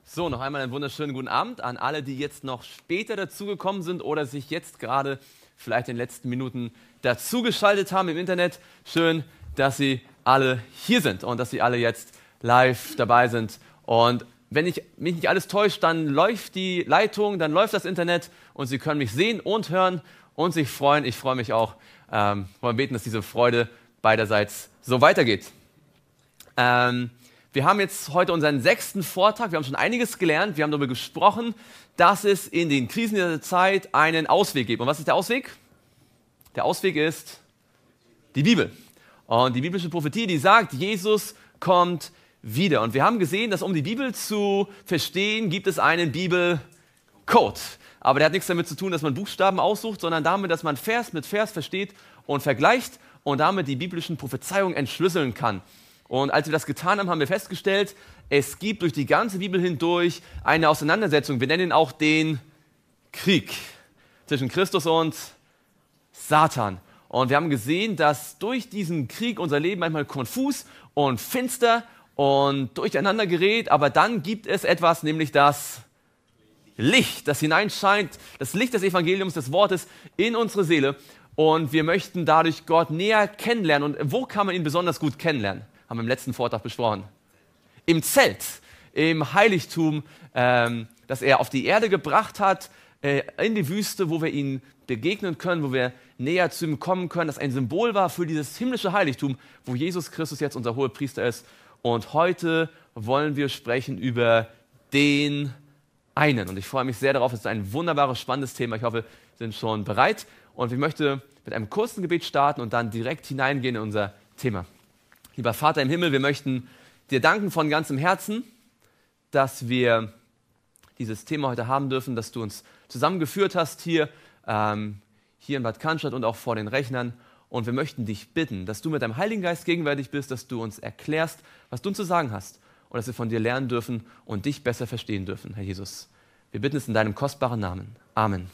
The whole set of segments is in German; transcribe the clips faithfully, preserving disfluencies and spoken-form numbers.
So, noch einmal einen wunderschönen guten Abend an alle, die jetzt noch später dazugekommen sind oder sich jetzt gerade vielleicht in den letzten Minuten dazugeschaltet haben im Internet. Schön, dass Sie alle hier sind und dass Sie alle jetzt live dabei sind. Und wenn ich, mich nicht alles täuscht, dann läuft die Leitung, dann läuft das Internet und Sie können mich sehen und hören und sich freuen. Ich freue mich auch. Ähm, wollen beten, dass diese Freude beiderseits so weitergeht. Ähm, Wir haben jetzt heute unseren sechsten Vortrag. Wir haben schon einiges gelernt. Wir haben darüber gesprochen, dass es in den Krisen dieser Zeit einen Ausweg gibt. Und was ist der Ausweg? Der Ausweg ist die Bibel. Und die biblische Prophetie, die sagt, Jesus kommt wieder. Und wir haben gesehen, dass um die Bibel zu verstehen, gibt es einen Bibelcode. Aber der hat nichts damit zu tun, dass man Buchstaben aussucht, sondern damit, dass man Vers mit Vers versteht und vergleicht und damit die biblischen Prophezeiungen entschlüsseln kann. Und als wir das getan haben, haben wir festgestellt, es gibt durch die ganze Bibel hindurch eine Auseinandersetzung. Wir nennen ihn auch den Krieg zwischen Christus und Satan. Und wir haben gesehen, dass durch diesen Krieg unser Leben manchmal konfus und finster und durcheinander gerät. Aber dann gibt es etwas, nämlich das Licht, das hineinscheint, das Licht des Evangeliums, des Wortes in unsere Seele. Und wir möchten dadurch Gott näher kennenlernen. Und wo kann man ihn besonders gut kennenlernen? Haben wir im letzten Vortrag besprochen. Im Zelt, im Heiligtum, ähm, das er auf die Erde gebracht hat, äh, in die Wüste, wo wir ihm begegnen können, wo wir näher zu ihm kommen können, das ein Symbol war für dieses himmlische Heiligtum, wo Jesus Christus jetzt unser Hohepriester ist. Und heute wollen wir sprechen über den einen. Und ich freue mich sehr darauf, es ist ein wunderbares, spannendes Thema. Ich hoffe, Sie sind schon bereit. Und ich möchte mit einem kurzen Gebet starten und dann direkt hineingehen in unser Thema. Lieber Vater im Himmel, wir möchten dir danken von ganzem Herzen, dass wir dieses Thema heute haben dürfen, dass du uns zusammengeführt hast hier, ähm, hier in Bad Cannstatt und auch vor den Rechnern. Und wir möchten dich bitten, dass du mit deinem Heiligen Geist gegenwärtig bist, dass du uns erklärst, was du uns zu sagen hast und dass wir von dir lernen dürfen und dich besser verstehen dürfen, Herr Jesus. Wir bitten es in deinem kostbaren Namen. Amen.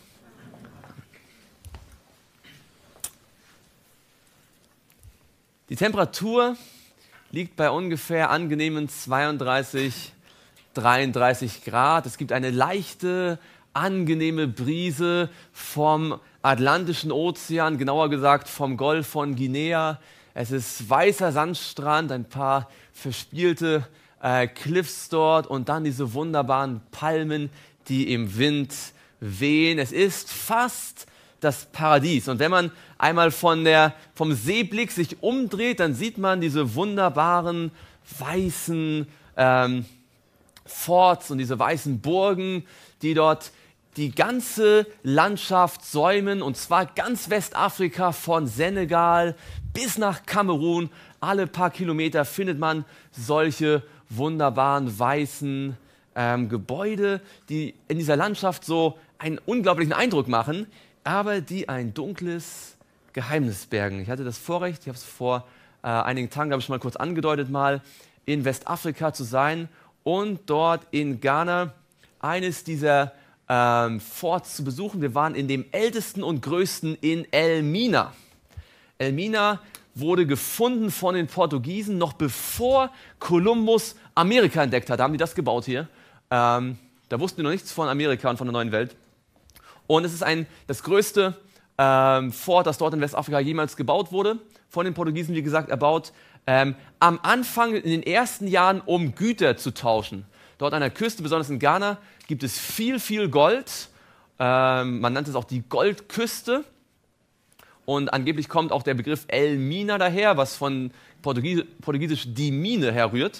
Die Temperatur liegt bei ungefähr angenehmen zweiunddreißig, dreiunddreißig Grad. Es gibt eine leichte, angenehme Brise vom Atlantischen Ozean, genauer gesagt vom Golf von Guinea. Es ist weißer Sandstrand, ein paar verspielte äh, Cliffs dort und dann diese wunderbaren Palmen, die im Wind wehen. Es ist fast das Paradies. Und wenn man einmal von der, vom Seeblick sich umdreht, dann sieht man diese wunderbaren weißen ähm, Forts und diese weißen Burgen, die dort die ganze Landschaft säumen, und zwar ganz Westafrika von Senegal bis nach Kamerun. Alle paar Kilometer findet man solche wunderbaren weißen ähm, Gebäude, die in dieser Landschaft so einen unglaublichen Eindruck machen, aber die ein dunkles Geheimnis bergen. Ich hatte das Vorrecht, ich habe es vor äh, einigen Tagen, habe ich schon mal kurz angedeutet, mal in Westafrika zu sein und dort in Ghana eines dieser ähm, Forts zu besuchen. Wir waren in dem ältesten und größten in Elmina. Elmina wurde gefunden von den Portugiesen, noch bevor Kolumbus Amerika entdeckt hat. Da haben die das gebaut hier. Ähm, da wussten die noch nichts von Amerika und von der neuen Welt. Und es ist ein, das größte ähm, Fort, das dort in Westafrika jemals gebaut wurde, von den Portugiesen, wie gesagt, erbaut. Ähm, am Anfang, in den ersten Jahren, um Güter zu tauschen. Dort an der Küste, besonders in Ghana, gibt es viel, viel Gold. Ähm, man nannte es auch die Goldküste. Und angeblich kommt auch der Begriff Elmina daher, was von Portugies Portugiesisch die Mine herrührt.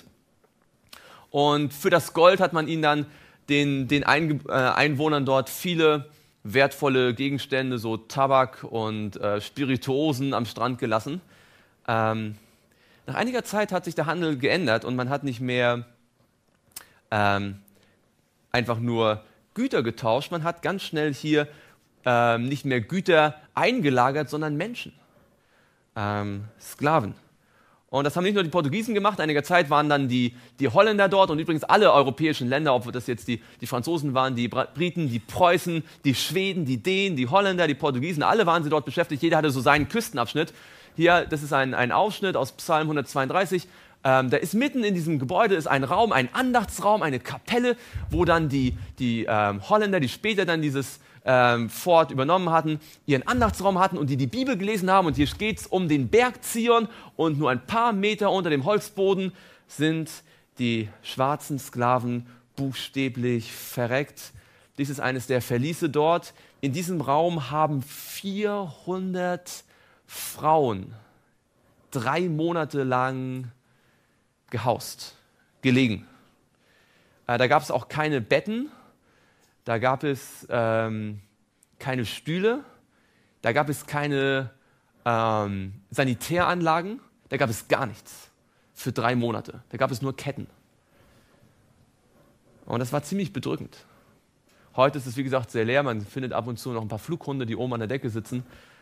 Und für das Gold hat man ihnen dann den, den Ein äh, Einwohnern dort viele wertvolle Gegenstände, so Tabak und äh, Spirituosen am Strand gelassen. Ähm, nach einiger Zeit hat sich der Handel geändert und man hat nicht mehr ähm, einfach nur Güter getauscht, man hat ganz schnell hier ähm, nicht mehr Güter eingelagert, sondern Menschen, ähm, Sklaven. Und das haben nicht nur die Portugiesen gemacht, einiger Zeit waren dann die, die Holländer dort und übrigens alle europäischen Länder, ob das jetzt die, die Franzosen waren, die Briten, die Preußen, die Schweden, die Dänen, die Holländer, die Portugiesen, alle waren sie dort beschäftigt, jeder hatte so seinen Küstenabschnitt. Hier, das ist ein, ein Ausschnitt aus Psalm hundertzweiunddreißig, Ähm, da ist mitten in diesem Gebäude ist ein Raum, ein Andachtsraum, eine Kapelle, wo dann die, die ähm, Holländer, die später dann dieses ähm, Fort übernommen hatten, ihren Andachtsraum hatten und die die Bibel gelesen haben. Und hier geht es um den Berg Zion und nur ein paar Meter unter dem Holzboden sind die schwarzen Sklaven buchstäblich verreckt. Dies ist eines der Verliese dort. In diesem Raum haben vierhundert Frauen drei Monate lang gehaust, gelegen. Äh, da gab es auch keine Betten, da gab es ähm, keine Stühle, da gab es keine ähm, Sanitäranlagen, da gab es gar nichts für drei Monate. Da gab es nur Ketten. Und das war ziemlich bedrückend. Heute ist es, wie gesagt, sehr leer. Man findet ab und zu noch ein paar Flughunde, die oben an der Decke sitzen.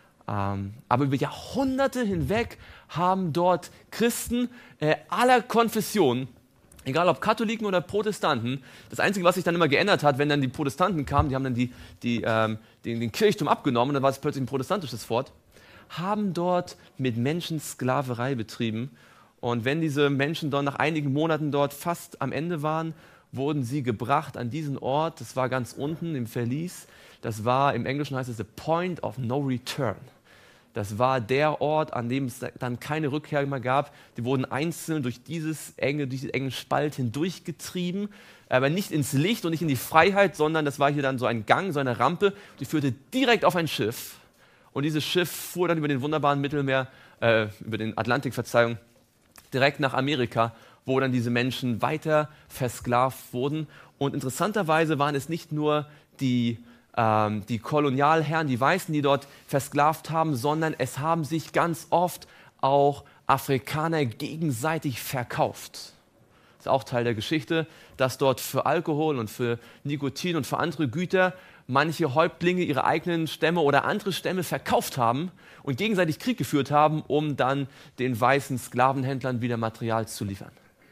Ähm, aber über Jahrhunderte hinweg haben dort Christen äh, aller Konfessionen, egal ob Katholiken oder Protestanten, das Einzige, was sich dann immer geändert hat, wenn dann die Protestanten kamen, die haben dann die, die, ähm, den, den Kirchturm abgenommen, und dann war es plötzlich ein protestantisches Fort, haben dort mit Menschen Sklaverei betrieben. Und wenn diese Menschen dann nach einigen Monaten dort fast am Ende waren, wurden sie gebracht an diesen Ort. Das war ganz unten im Verlies. Das war, im Englischen heißt es, the point of no return. Das war der Ort, an dem es dann keine Rückkehr mehr gab. Die wurden einzeln durch dieses enge, durch diesen engen Spalt hindurchgetrieben, aber nicht ins Licht und nicht in die Freiheit, sondern das war hier dann so ein Gang, so eine Rampe, die führte direkt auf ein Schiff. Und dieses Schiff fuhr dann über den wunderbaren Mittelmeer, äh, über den Atlantik, Verzeihung, direkt nach Amerika, wo dann diese Menschen weiter versklavt wurden. Und interessanterweise waren es nicht nur die, ähm, die Kolonialherren, die Weißen, die dort versklavt haben, sondern es haben sich ganz oft auch Afrikaner gegenseitig verkauft. Das ist auch Teil der Geschichte, dass dort für Alkohol und für Nikotin und für andere Güter manche Häuptlinge ihre eigenen Stämme oder andere Stämme verkauft haben und gegenseitig Krieg geführt haben, um dann den weißen Sklavenhändlern wieder Material zu liefern.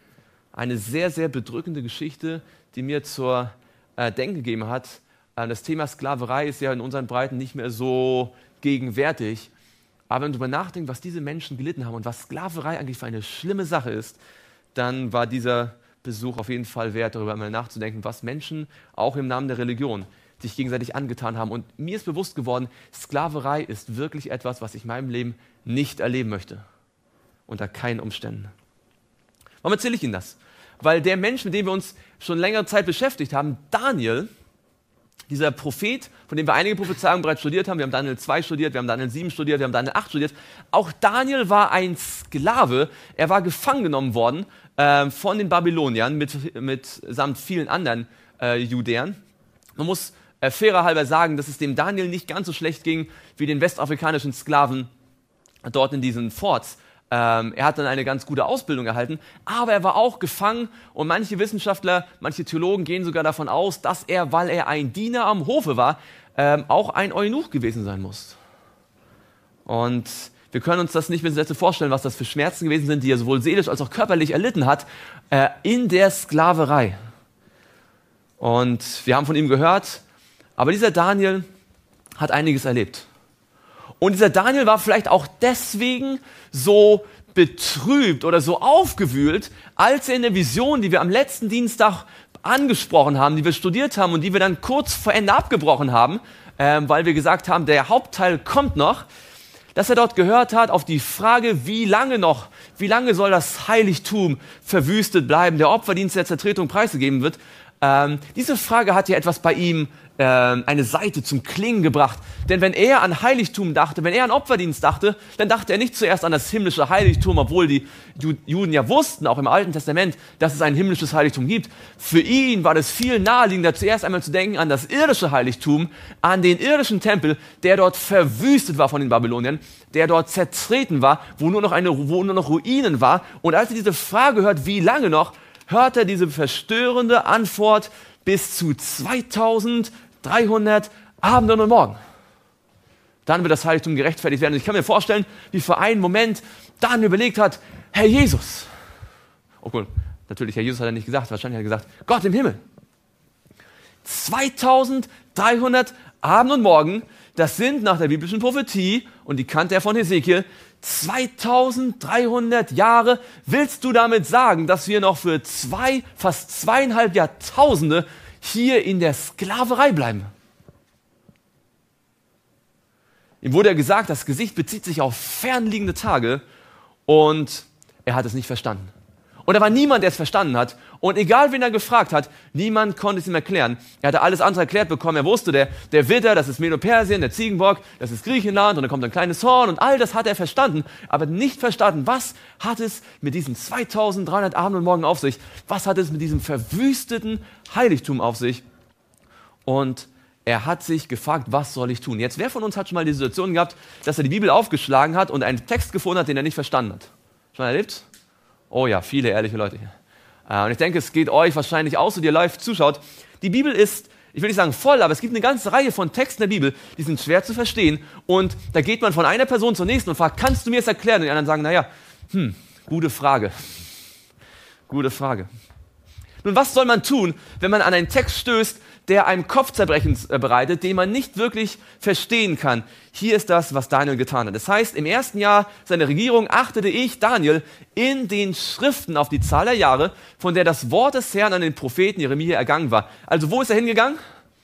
Eine sehr, sehr bedrückende Geschichte, die mir zur äh, Denken gegeben hat. Äh, das Thema Sklaverei ist ja in unseren Breiten nicht mehr so gegenwärtig. Aber wenn man darüber nachdenkt, was diese Menschen gelitten haben und was Sklaverei eigentlich für eine schlimme Sache ist, dann war dieser Besuch auf jeden Fall wert, darüber mal nachzudenken, was Menschen auch im Namen der Religion sich gegenseitig angetan haben. Und mir ist bewusst geworden, Sklaverei ist wirklich etwas, was ich in meinem Leben nicht erleben möchte. Unter keinen Umständen. Warum erzähle ich Ihnen das? Weil der Mensch, mit dem wir uns schon längere Zeit beschäftigt haben, Daniel, dieser Prophet, von dem wir einige Prophezeiungen bereits studiert haben, wir haben Daniel zwei studiert, wir haben Daniel sieben studiert, wir haben Daniel acht studiert, auch Daniel war ein Sklave, er war gefangen genommen worden äh, von den Babyloniern mit, mit, samt vielen anderen äh, Judäern. Man muss äh, fairer halber sagen, dass es dem Daniel nicht ganz so schlecht ging wie den westafrikanischen Sklaven dort in diesen Forts. Ähm, er hat dann eine ganz gute Ausbildung erhalten, aber er war auch gefangen und manche Wissenschaftler, manche Theologen gehen sogar davon aus, dass er, weil er ein Diener am Hofe war, ähm, auch ein Eunuch gewesen sein muss. Und wir können uns das nicht mit Sätze vorstellen, was das für Schmerzen gewesen sind, die er sowohl seelisch als auch körperlich erlitten hat, äh, in der Sklaverei. Und wir haben von ihm gehört, aber dieser Daniel hat einiges erlebt. Und dieser Daniel war vielleicht auch deswegen so betrübt oder so aufgewühlt, als er in der Vision, die wir am letzten Dienstag angesprochen haben, die wir studiert haben und die wir dann kurz vor Ende abgebrochen haben, äh, weil wir gesagt haben, der Hauptteil kommt noch, dass er dort gehört hat auf die Frage, wie lange noch, wie lange soll das Heiligtum verwüstet bleiben, der Opferdienst der Zertretung preisgegeben wird. Ähm, diese Frage hat ja etwas bei ihm, äh, eine Seite zum Klingen gebracht. Denn wenn er an Heiligtum dachte, wenn er an Opferdienst dachte, dann dachte er nicht zuerst an das himmlische Heiligtum, obwohl die Ju- Juden ja wussten, auch im Alten Testament, dass es ein himmlisches Heiligtum gibt. Für ihn war das viel naheliegender, zuerst einmal zu denken an das irdische Heiligtum, an den irdischen Tempel, der dort verwüstet war von den Babyloniern, der dort zertreten war, wo nur noch, eine, wo nur noch Ruinen war. Und als er diese Frage hört, wie lange noch, hört er diese verstörende Antwort bis zu zweitausenddreihundert Abenden und Morgen. Dann wird das Heiligtum gerechtfertigt werden. Und ich kann mir vorstellen, wie für einen Moment dann überlegt hat, Herr Jesus. Oh cool, natürlich, Herr Jesus hat er nicht gesagt, wahrscheinlich hat er gesagt, Gott im Himmel. zweitausenddreihundert Abend und Morgen das sind nach der biblischen Prophetie, und die kannte er von Hesekiel, zweitausenddreihundert Jahre. Willst du damit sagen, dass wir noch für zwei, fast zweieinhalb Jahrtausende hier in der Sklaverei bleiben? Ihm wurde ja gesagt, das Gesicht bezieht sich auf fernliegende Tage, und er hat es nicht verstanden. Und da war niemand, der es verstanden hat. Und egal, wen er gefragt hat, niemand konnte es ihm erklären. Er hatte alles andere erklärt bekommen. Er wusste, der, der Widder, das ist Medo-Persien, der Ziegenbock, das ist Griechenland, und dann kommt ein kleines Horn, und all das hat er verstanden, aber nicht verstanden. Was hat es mit diesen zweitausenddreihundert Abend und Morgen auf sich? Was hat es mit diesem verwüsteten Heiligtum auf sich? Und er hat sich gefragt, was soll ich tun? Jetzt, wer von uns hat schon mal die Situation gehabt, dass er die Bibel aufgeschlagen hat und einen Text gefunden hat, den er nicht verstanden hat? Schon erlebt? Oh ja, viele ehrliche Leute hier. Und ich denke, es geht euch wahrscheinlich auch so, die ihr live zuschaut. Die Bibel ist, ich will nicht sagen voll, aber es gibt eine ganze Reihe von Texten der Bibel, die sind schwer zu verstehen. Und da geht man von einer Person zur nächsten und fragt, kannst du mir das erklären? Und die anderen sagen, naja, hm, gute Frage. Gute Frage. Nun, was soll man tun, wenn man an einen Text stößt, der einem Kopfzerbrechen bereitet, den man nicht wirklich verstehen kann? Hier ist das, was Daniel getan hat. Das heißt, im ersten Jahr seiner Regierung achtete ich, Daniel, in den Schriften auf die Zahl der Jahre, von der das Wort des Herrn an den Propheten Jeremia ergangen war. Also wo ist er hingegangen?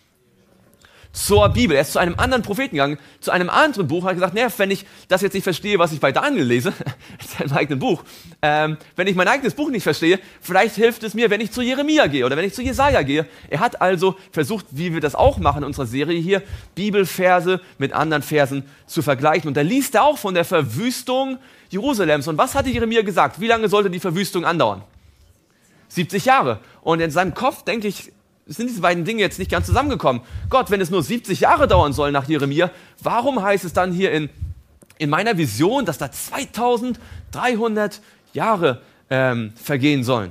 Zur Bibel. Er ist zu einem anderen Propheten gegangen, zu einem anderen Buch, hat gesagt, naja, wenn ich das jetzt nicht verstehe, was ich bei Daniel lese, das ist ja ein eigenes Buch, ähm, wenn ich mein eigenes Buch nicht verstehe, vielleicht hilft es mir, wenn ich zu Jeremia gehe oder wenn ich zu Jesaja gehe. Er hat also versucht, wie wir das auch machen in unserer Serie hier, Bibelverse mit anderen Versen zu vergleichen. Und da liest er auch von der Verwüstung Jerusalems. Und was hatte Jeremia gesagt? Wie lange sollte die Verwüstung andauern? siebzig Jahre. Und in seinem Kopf, denke ich, sind diese beiden Dinge jetzt nicht ganz zusammengekommen. Gott, wenn es nur siebzig Jahre dauern soll nach Jeremia, warum heißt es dann hier in, in meiner Vision, dass da zweitausenddreihundert Jahre ähm, vergehen sollen?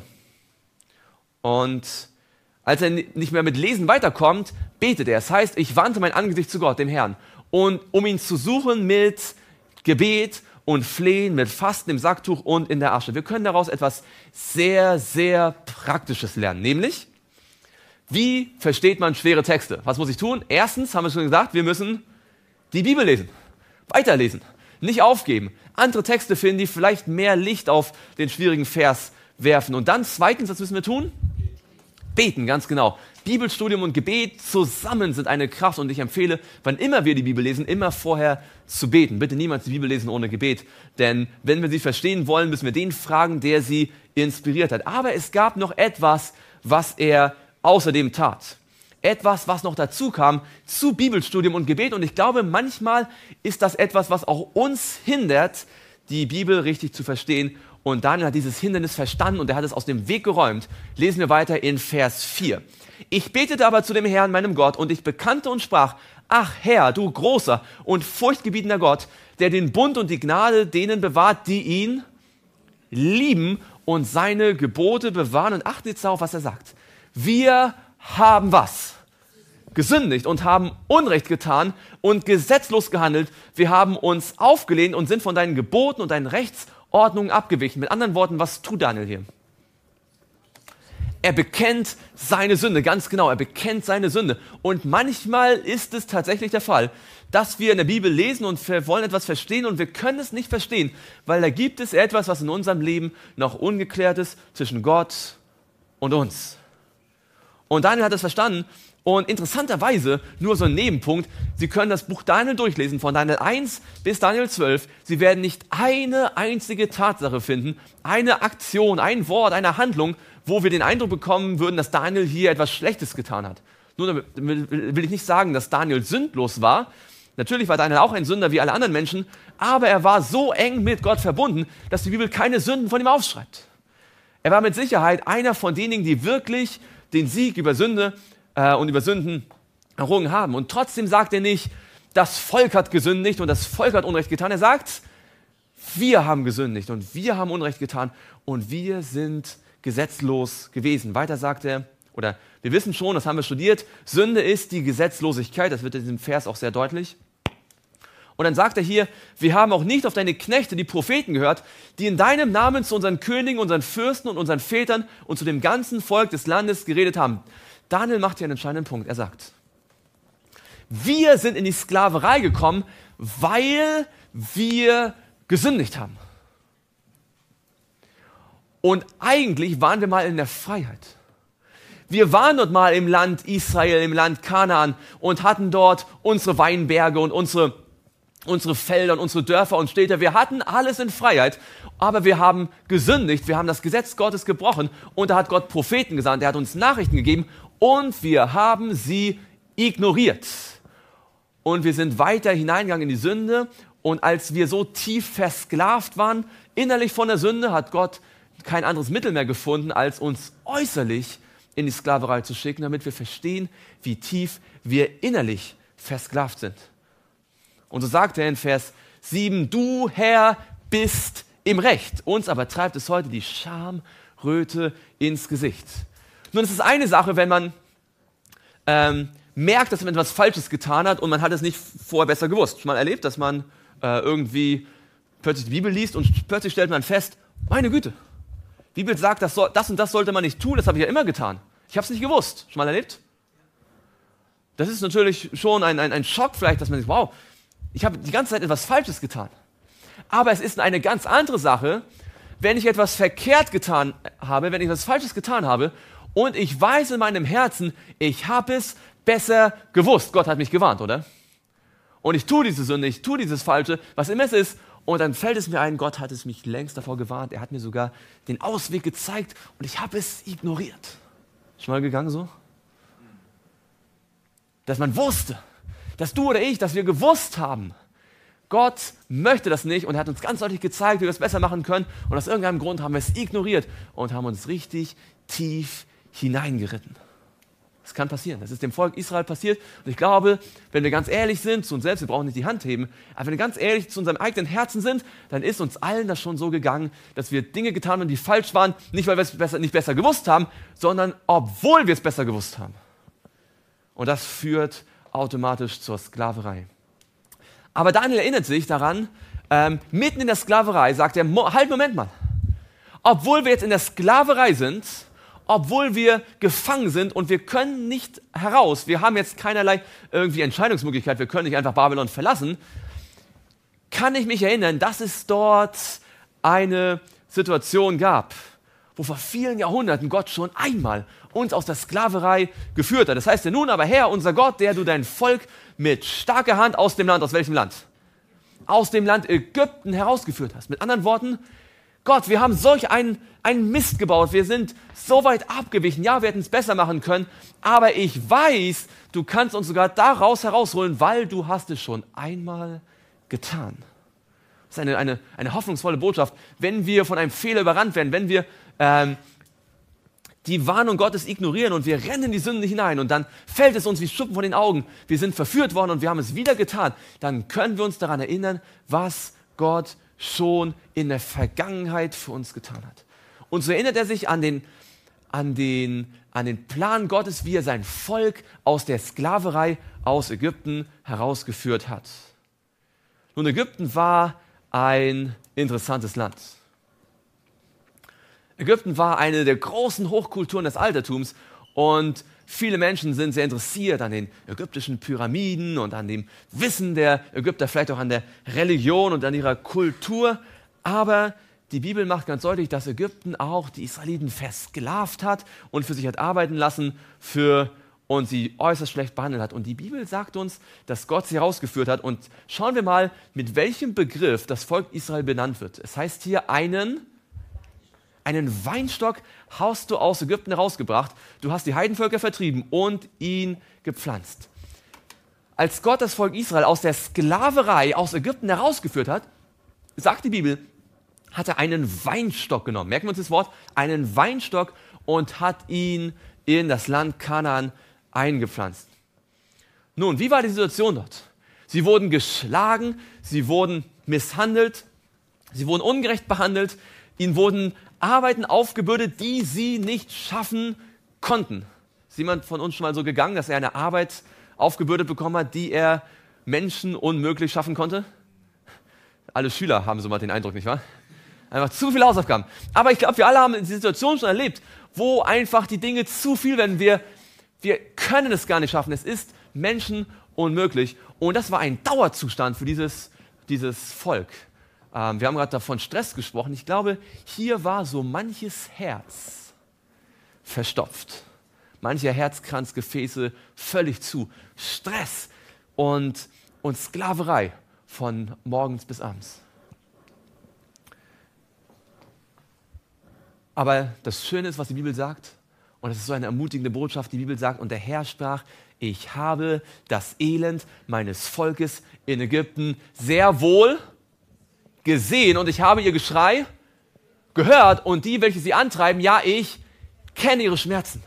Und als er nicht mehr mit Lesen weiterkommt, betet er. Das heißt, ich wandte mein Angesicht zu Gott, dem Herrn, und um ihn zu suchen mit Gebet und Flehen, mit Fasten im Sacktuch und in der Asche. Wir können daraus etwas sehr, sehr Praktisches lernen, nämlich, wie versteht man schwere Texte? Was muss ich tun? Erstens, haben wir schon gesagt, wir müssen die Bibel lesen, weiterlesen, nicht aufgeben, andere Texte finden, die vielleicht mehr Licht auf den schwierigen Vers werfen. Und dann zweitens, was müssen wir tun? Beten, ganz genau. Bibelstudium und Gebet zusammen sind eine Kraft, und ich empfehle, wann immer wir die Bibel lesen, immer vorher zu beten. Bitte niemals die Bibel lesen ohne Gebet, denn wenn wir sie verstehen wollen, müssen wir den fragen, der sie inspiriert hat. Aber es gab noch etwas, was er außerdem tat. Etwas, was noch dazu kam zu Bibelstudium und Gebet. Und ich glaube, manchmal ist das etwas, was auch uns hindert, die Bibel richtig zu verstehen. Und Daniel hat dieses Hindernis verstanden und er hat es aus dem Weg geräumt. Lesen wir weiter in Vers vier. Ich betete aber zu dem Herrn, meinem Gott, und ich bekannte und sprach, ach Herr, du großer und furchtgebietender Gott, der den Bund und die Gnade denen bewahrt, die ihn lieben und seine Gebote bewahren. Und achtet jetzt darauf, was er sagt. Wir haben was? Gesündigt und haben Unrecht getan und gesetzlos gehandelt. Wir haben uns aufgelehnt und sind von deinen Geboten und deinen Rechtsordnungen abgewichen. Mit anderen Worten, was tut Daniel hier? Er bekennt seine Sünde, ganz genau, er bekennt seine Sünde. Und manchmal ist es tatsächlich der Fall, dass wir in der Bibel lesen und wir wollen etwas verstehen und wir können es nicht verstehen, weil da gibt es etwas, was in unserem Leben noch ungeklärt ist zwischen Gott und uns. Und Daniel hat das verstanden. Und interessanterweise, nur so ein Nebenpunkt, Sie können das Buch Daniel durchlesen, von Daniel eins bis Daniel zwölf. Sie werden nicht eine einzige Tatsache finden, eine Aktion, ein Wort, eine Handlung, wo wir den Eindruck bekommen würden, dass Daniel hier etwas Schlechtes getan hat. Nun will ich nicht sagen, dass Daniel sündlos war. Natürlich war Daniel auch ein Sünder wie alle anderen Menschen, aber er war so eng mit Gott verbunden, dass die Bibel keine Sünden von ihm aufschreibt. Er war mit Sicherheit einer von denjenigen, die wirklich den Sieg über Sünde äh, und über Sünden errungen haben. Und trotzdem sagt er nicht, das Volk hat gesündigt und das Volk hat Unrecht getan. Er sagt, wir haben gesündigt und wir haben Unrecht getan und wir sind gesetzlos gewesen. Weiter sagt er, oder wir wissen schon, das haben wir studiert, Sünde ist die Gesetzlosigkeit. Das wird in diesem Vers auch sehr deutlich. Und dann sagt er hier, wir haben auch nicht auf deine Knechte, die Propheten, gehört, die in deinem Namen zu unseren Königen, unseren Fürsten und unseren Vätern und zu dem ganzen Volk des Landes geredet haben. Daniel macht hier einen entscheidenden Punkt. Er sagt, Wir sind in die Sklaverei gekommen, weil wir gesündigt haben. Und eigentlich waren wir mal in der Freiheit. Wir waren dort mal im Land Israel, im Land Kanaan und hatten dort unsere Weinberge und unsere, unsere Felder und unsere Dörfer und Städte. Wir hatten alles in Freiheit, aber wir haben gesündigt, wir haben das Gesetz Gottes gebrochen und da hat Gott Propheten gesandt, er hat uns Nachrichten gegeben und wir haben sie ignoriert. Und wir sind weiter hineingegangen in die Sünde und als wir so tief versklavt waren, innerlich von der Sünde, hat Gott kein anderes Mittel mehr gefunden, als uns äußerlich in die Sklaverei zu schicken, damit wir verstehen, wie tief wir innerlich versklavt sind. Und so sagt er in Vers sieben, du Herr bist im Recht, uns aber treibt es heute die Schamröte ins Gesicht. Nun, es ist eine Sache, wenn man ähm, merkt, dass man etwas Falsches getan hat und man hat es nicht vorher besser gewusst. Schon mal erlebt, dass man äh, irgendwie plötzlich die Bibel liest und plötzlich stellt man fest, meine Güte, die Bibel sagt, das, soll, das und das sollte man nicht tun, das habe ich ja immer getan. Ich habe es nicht gewusst. Schon mal erlebt? Das ist natürlich schon ein, ein, ein Schock vielleicht, dass man sagt, wow, ich habe die ganze Zeit etwas Falsches getan. Aber es ist eine ganz andere Sache, wenn ich etwas verkehrt getan habe, wenn ich etwas Falsches getan habe und ich weiß in meinem Herzen, ich habe es besser gewusst. Gott hat mich gewarnt, oder? Und ich tue diese Sünde, ich tue dieses Falsche, was immer es ist, und dann fällt es mir ein, Gott hat es mich längst davor gewarnt, er hat mir sogar den Ausweg gezeigt und ich habe es ignoriert. Schon mal gegangen so? Dass man wusste, dass du oder ich, dass wir gewusst haben, Gott möchte das nicht und er hat uns ganz deutlich gezeigt, wie wir es besser machen können und aus irgendeinem Grund haben wir es ignoriert und haben uns richtig tief hineingeritten. Das kann passieren. Das ist dem Volk Israel passiert. Und ich glaube, wenn wir ganz ehrlich sind zu uns selbst, wir brauchen nicht die Hand heben, aber wenn wir ganz ehrlich zu unserem eigenen Herzen sind, dann ist uns allen das schon so gegangen, dass wir Dinge getan haben, die falsch waren, nicht weil wir es besser, nicht besser gewusst haben, sondern obwohl wir es besser gewusst haben. Und das führt automatisch zur Sklaverei. Aber Daniel erinnert sich daran, ähm, mitten in der Sklaverei sagt er, halt, Moment mal, obwohl wir jetzt in der Sklaverei sind, obwohl wir gefangen sind und wir können nicht heraus, wir haben jetzt keinerlei irgendwie Entscheidungsmöglichkeit, wir können nicht einfach Babylon verlassen, kann ich mich erinnern, dass es dort eine Situation gab, wo vor vielen Jahrhunderten Gott schon einmal uns aus der Sklaverei geführt hat. Das heißt ja nun aber, Herr, unser Gott, der du dein Volk mit starker Hand aus dem Land, aus welchem Land? Aus dem Land Ägypten herausgeführt hast. Mit anderen Worten, Gott, wir haben solch einen, einen Mist gebaut, wir sind so weit abgewichen, ja, wir hätten es besser machen können, aber ich weiß, du kannst uns sogar daraus herausholen, weil du hast es schon einmal getan. Das ist eine, eine, eine hoffnungsvolle Botschaft, wenn wir von einem Fehler überrannt werden, wenn wir ähm, die Warnung Gottes ignorieren und wir rennen in die Sünde hinein und dann fällt es uns wie Schuppen von den Augen, wir sind verführt worden und wir haben es wieder getan, dann können wir uns daran erinnern, was Gott schon in der Vergangenheit für uns getan hat. Und so erinnert er sich an den, an den, an den Plan Gottes, wie er sein Volk aus der Sklaverei aus Ägypten herausgeführt hat. Nun, Ägypten war ein interessantes Land. Ägypten war eine der großen Hochkulturen des Altertums und viele Menschen sind sehr interessiert an den ägyptischen Pyramiden und an dem Wissen der Ägypter, vielleicht auch an der Religion und an ihrer Kultur. Aber die Bibel macht ganz deutlich, dass Ägypten auch die Israeliten versklavt hat und für sich hat arbeiten lassen für, und sie äußerst schlecht behandelt hat. Und die Bibel sagt uns, dass Gott sie herausgeführt hat. Und schauen wir mal, mit welchem Begriff das Volk Israel benannt wird. Es heißt hier einen... Einen Weinstock hast du aus Ägypten herausgebracht, du hast die Heidenvölker vertrieben und ihn gepflanzt. Als Gott das Volk Israel aus der Sklaverei aus Ägypten herausgeführt hat, sagt die Bibel, hat er einen Weinstock genommen. Merken wir uns das Wort, einen Weinstock und hat ihn in das Land Kanaan eingepflanzt. Nun, wie war die Situation dort? Sie wurden geschlagen, sie wurden misshandelt, sie wurden ungerecht behandelt, ihnen wurden Arbeiten aufgebürdet, die sie nicht schaffen konnten. Ist jemand von uns schon mal so gegangen, dass er eine Arbeit aufgebürdet bekommen hat, die er Menschen unmöglich schaffen konnte? Alle Schüler haben so mal den Eindruck, nicht wahr? Einfach zu viele Hausaufgaben. Aber ich glaube, wir alle haben die Situation schon erlebt, wo einfach die Dinge zu viel werden. Wir, wir können es gar nicht schaffen. Es ist Menschen unmöglich. Und das war ein Dauerzustand für dieses, dieses Volk. Ähm, wir haben gerade davon Stress gesprochen. Ich glaube, hier war so manches Herz verstopft. Manche Herzkranzgefäße völlig zu. Stress und, und Sklaverei von morgens bis abends. Aber das Schöne ist, was die Bibel sagt, und es ist so eine ermutigende Botschaft, die Bibel sagt, und der Herr sprach, ich habe das Elend meines Volkes in Ägypten sehr wohl gesehen und ich habe ihr Geschrei gehört und die, welche sie antreiben, ja, ich kenne ihre Schmerzen.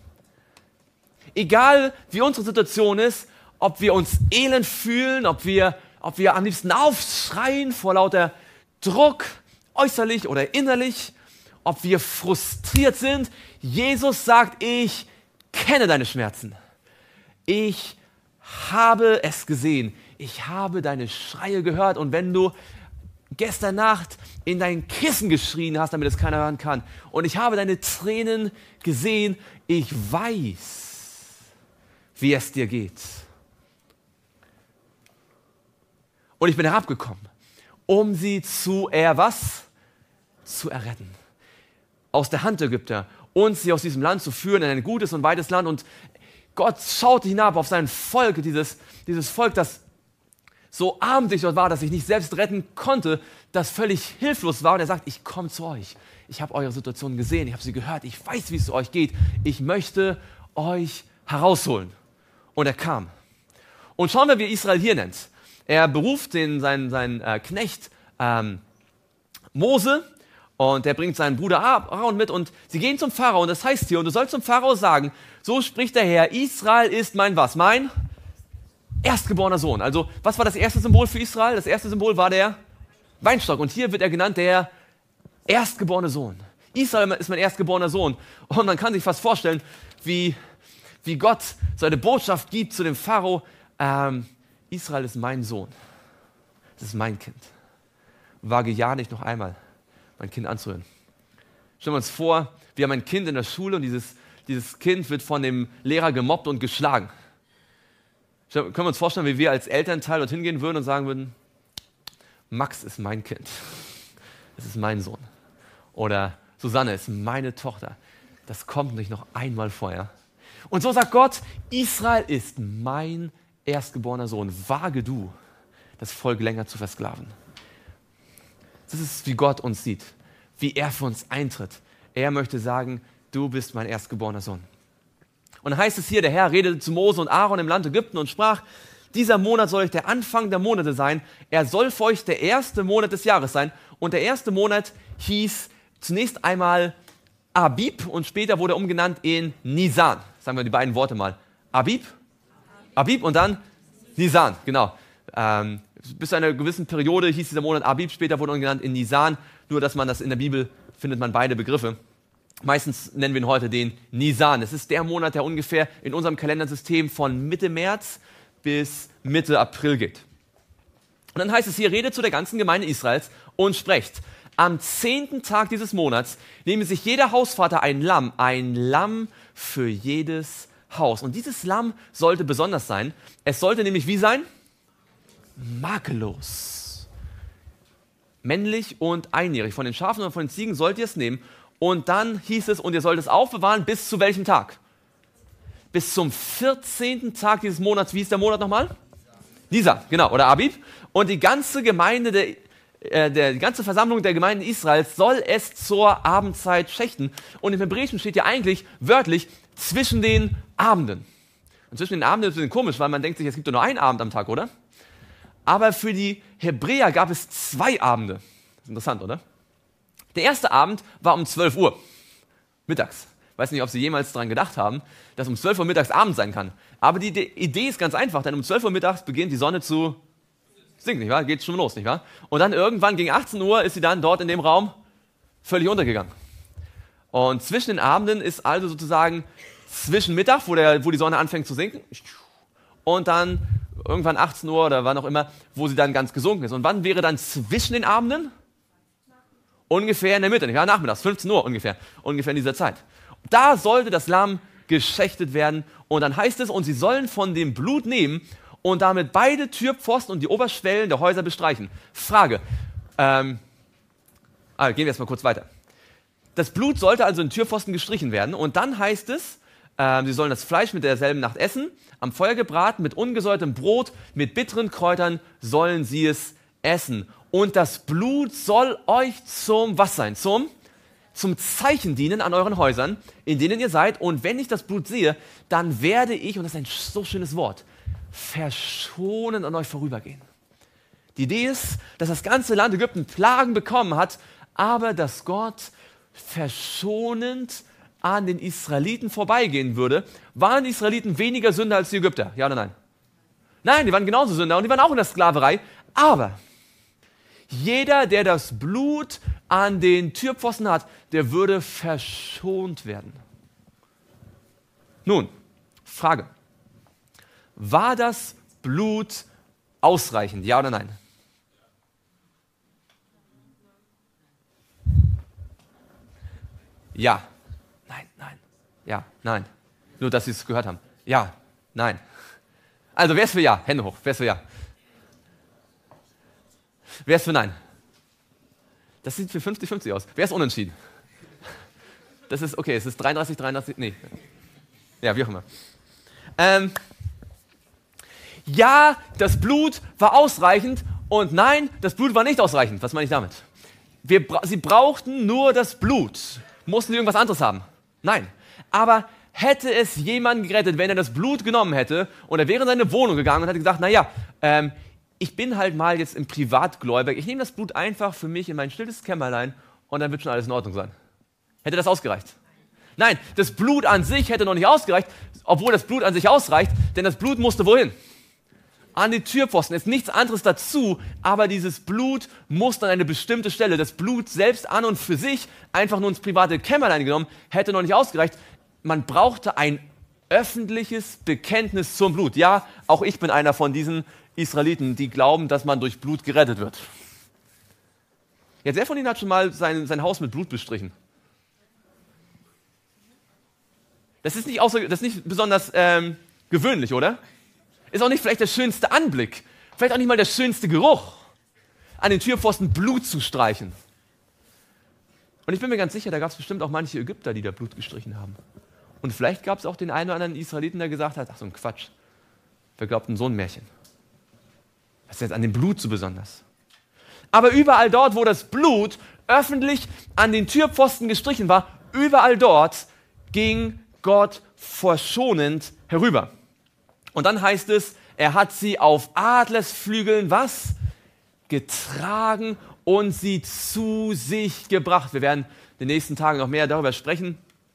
Egal, wie unsere Situation ist, ob wir uns elend fühlen, ob wir, ob wir am liebsten aufschreien vor lauter Druck, äußerlich oder innerlich, ob wir frustriert sind, Jesus sagt, ich kenne deine Schmerzen. Ich habe es gesehen. Ich habe deine Schreie gehört. Und wenn du gestern Nacht in dein Kissen geschrien hast, damit es keiner hören kann, und ich habe deine Tränen gesehen, ich weiß, wie es dir geht. Und ich bin herabgekommen, um sie zu er was? Zu erretten. Aus der Hand der Ägypter und sie aus diesem Land zu führen in ein gutes und weites Land. Und Gott schaute hinab auf sein Volk, dieses, dieses Volk, das so armselig dort war, dass sich nicht selbst retten konnte, das völlig hilflos war. Und er sagt, ich komme zu euch. Ich habe eure Situation gesehen, ich habe sie gehört, ich weiß, wie es euch geht. Ich möchte euch herausholen. Und er kam. Und schauen wir, wie Israel hier nennt. Er beruft den, seinen, seinen äh, Knecht ähm, Mose. Und der bringt seinen Bruder Aaron mit und sie gehen zum Pharao. Und das heißt hier, und du sollst zum Pharao sagen, so spricht der Herr, Israel ist mein was? Mein erstgeborener Sohn. Also was war das erste Symbol für Israel? Das erste Symbol war der Weinstock. Und hier wird er genannt der erstgeborene Sohn. Israel ist mein erstgeborener Sohn. Und man kann sich fast vorstellen, wie, wie Gott seine Botschaft gibt zu dem Pharao. Ähm, Israel ist mein Sohn. Das ist mein Kind. Wage ja nicht noch einmal, mein Kind anzuhören. Stellen wir uns vor, wir haben ein Kind in der Schule und dieses, dieses Kind wird von dem Lehrer gemobbt und geschlagen. Können wir uns vorstellen, wie wir als Elternteil dorthin gehen würden und sagen würden, Max ist mein Kind, das ist mein Sohn. Oder Susanne ist meine Tochter. Das kommt nicht noch einmal vorher. Und so sagt Gott, Israel ist mein erstgeborener Sohn. Wage du, das Volk länger zu versklaven. Das ist, wie Gott uns sieht, wie er für uns eintritt. Er möchte sagen, du bist mein erstgeborener Sohn. Und dann heißt es hier, der Herr redete zu Mose und Aaron im Land Ägypten und sprach, dieser Monat soll euch der Anfang der Monate sein. Er soll für euch der erste Monat des Jahres sein. Und der erste Monat hieß zunächst einmal Abib und später wurde er umgenannt in Nisan. Sagen wir die beiden Worte mal. Abib, Abib und dann Nisan, genau. Ähm, bis zu einer gewissen Periode hieß dieser Monat Abib, später wurde er genannt in Nisan. Nur, dass man das in der Bibel findet man beide Begriffe. Meistens nennen wir ihn heute den Nisan. Es ist der Monat, der ungefähr in unserem Kalendersystem von Mitte März bis Mitte April geht. Und dann heißt es hier, redet zu der ganzen Gemeinde Israels und sprecht. Am zehnten Tag dieses Monats nehme sich jeder Hausvater ein Lamm, ein Lamm für jedes Haus. Und dieses Lamm sollte besonders sein. Es sollte nämlich wie sein? Makellos. Männlich und einjährig. Von den Schafen und von den Ziegen sollt ihr es nehmen. Und dann hieß es, und ihr sollt es aufbewahren bis zu welchem Tag? Bis zum vierzehnten Tag dieses Monats. Wie ist der Monat nochmal? Nisan, genau, oder Abib. Und die ganze Gemeinde, der, äh, der, die ganze Versammlung der Gemeinden Israels soll es zur Abendzeit schächten. Und im Hebräischen steht ja eigentlich wörtlich zwischen den Abenden. Und zwischen den Abenden ist es ein bisschen komisch, weil man denkt sich, es gibt doch nur einen Abend am Tag, oder? Aber für die Hebräer gab es zwei Abende. Das ist interessant, oder? Der erste Abend war um zwölf Uhr, mittags. Ich weiß nicht, ob Sie jemals daran gedacht haben, dass um zwölf Uhr mittags Abend sein kann. Aber die Idee ist ganz einfach, denn um zwölf Uhr mittags beginnt die Sonne zu sinken, nicht wahr? Geht schon los, nicht wahr? Und dann irgendwann gegen achtzehn Uhr ist sie dann dort in dem Raum völlig untergegangen. Und zwischen den Abenden ist also sozusagen zwischen Mittag, wo, der, wo die Sonne anfängt zu sinken, und dann irgendwann achtzehn Uhr oder wann auch immer, wo sie dann ganz gesunken ist. Und wann wäre dann zwischen den Abenden? Ungefähr in der Mitte, nicht wahr? Nachmittags, fünfzehn Uhr ungefähr, ungefähr in dieser Zeit. Da sollte das Lamm geschächtet werden und dann heißt es, und sie sollen von dem Blut nehmen und damit beide Türpfosten und die Oberschwellen der Häuser bestreichen. Frage, ähm, ah, gehen wir jetzt mal kurz weiter. Das Blut sollte also in Türpfosten gestrichen werden und dann heißt es, äh, sie sollen das Fleisch mit derselben Nacht essen, am Feuer gebraten, mit ungesäuertem Brot, mit bitteren Kräutern sollen sie es essen. Und das Blut soll euch zum, was sein? Zum, zum Zeichen dienen an euren Häusern, in denen ihr seid. Und wenn ich das Blut sehe, dann werde ich, und das ist ein so schönes Wort, verschonend an euch vorübergehen. Die Idee ist, dass das ganze Land Ägypten Plagen bekommen hat, aber dass Gott verschonend an den Israeliten vorbeigehen würde. Waren die Israeliten weniger Sünder als die Ägypter? Ja oder nein? Nein, die waren genauso Sünder und die waren auch in der Sklaverei. Aber jeder, der das Blut an den Türpfosten hat, der würde verschont werden. Nun, Frage. War das Blut ausreichend? Ja oder nein? Ja. Nein, nein. Ja, nein. Nur, dass Sie es gehört haben. Ja, nein. Also, wer ist für Ja? Hände hoch. Wer ist für Ja? Wer ist für Nein? Das sieht für fünfzig fünfzig aus. Wer ist unentschieden? Das ist, okay, es ist dreiunddreißig, dreiunddreißig, nee. Ja, wie auch immer. Ähm, ja, das Blut war ausreichend und nein, das Blut war nicht ausreichend. Was meine ich damit? Wir, sie brauchten nur das Blut. Mussten sie irgendwas anderes haben? Nein. Aber hätte es jemanden gerettet, wenn er das Blut genommen hätte und er wäre in seine Wohnung gegangen und hätte gesagt, naja, ähm, ich bin halt mal jetzt im Privatgläubig, ich nehme das Blut einfach für mich in mein stilles Kämmerlein und dann wird schon alles in Ordnung sein. Hätte das ausgereicht? Nein, das Blut an sich hätte noch nicht ausgereicht, obwohl das Blut an sich ausreicht, denn das Blut musste wohin? An die Türpfosten, ist nichts anderes dazu, aber dieses Blut musste an eine bestimmte Stelle. Das Blut selbst an und für sich, einfach nur ins private Kämmerlein genommen, hätte noch nicht ausgereicht. Man brauchte ein öffentliches Bekenntnis zum Blut. Ja, auch ich bin einer von diesen Israeliten, die glauben, dass man durch Blut gerettet wird. Jetzt, wer von Ihnen hat schon mal sein, sein Haus mit Blut bestrichen? Das ist nicht, außer, das ist nicht besonders ähm, gewöhnlich, oder? Ist auch nicht vielleicht der schönste Anblick, vielleicht auch nicht mal der schönste Geruch, an den Türpfosten Blut zu streichen. Und ich bin mir ganz sicher, da gab es bestimmt auch manche Ägypter, die da Blut gestrichen haben. Und vielleicht gab es auch den einen oder anderen Israeliten, der gesagt hat, ach so ein Quatsch, wer glaubt denn so ein Märchen? Was ist jetzt an dem Blut so besonders? Aber überall dort, wo das Blut öffentlich an den Türpfosten gestrichen war, überall dort ging Gott verschonend herüber. Und dann heißt es, er hat sie auf Adlersflügeln, was? Getragen und sie zu sich gebracht. Wir werden in den nächsten Tagen noch mehr darüber sprechen.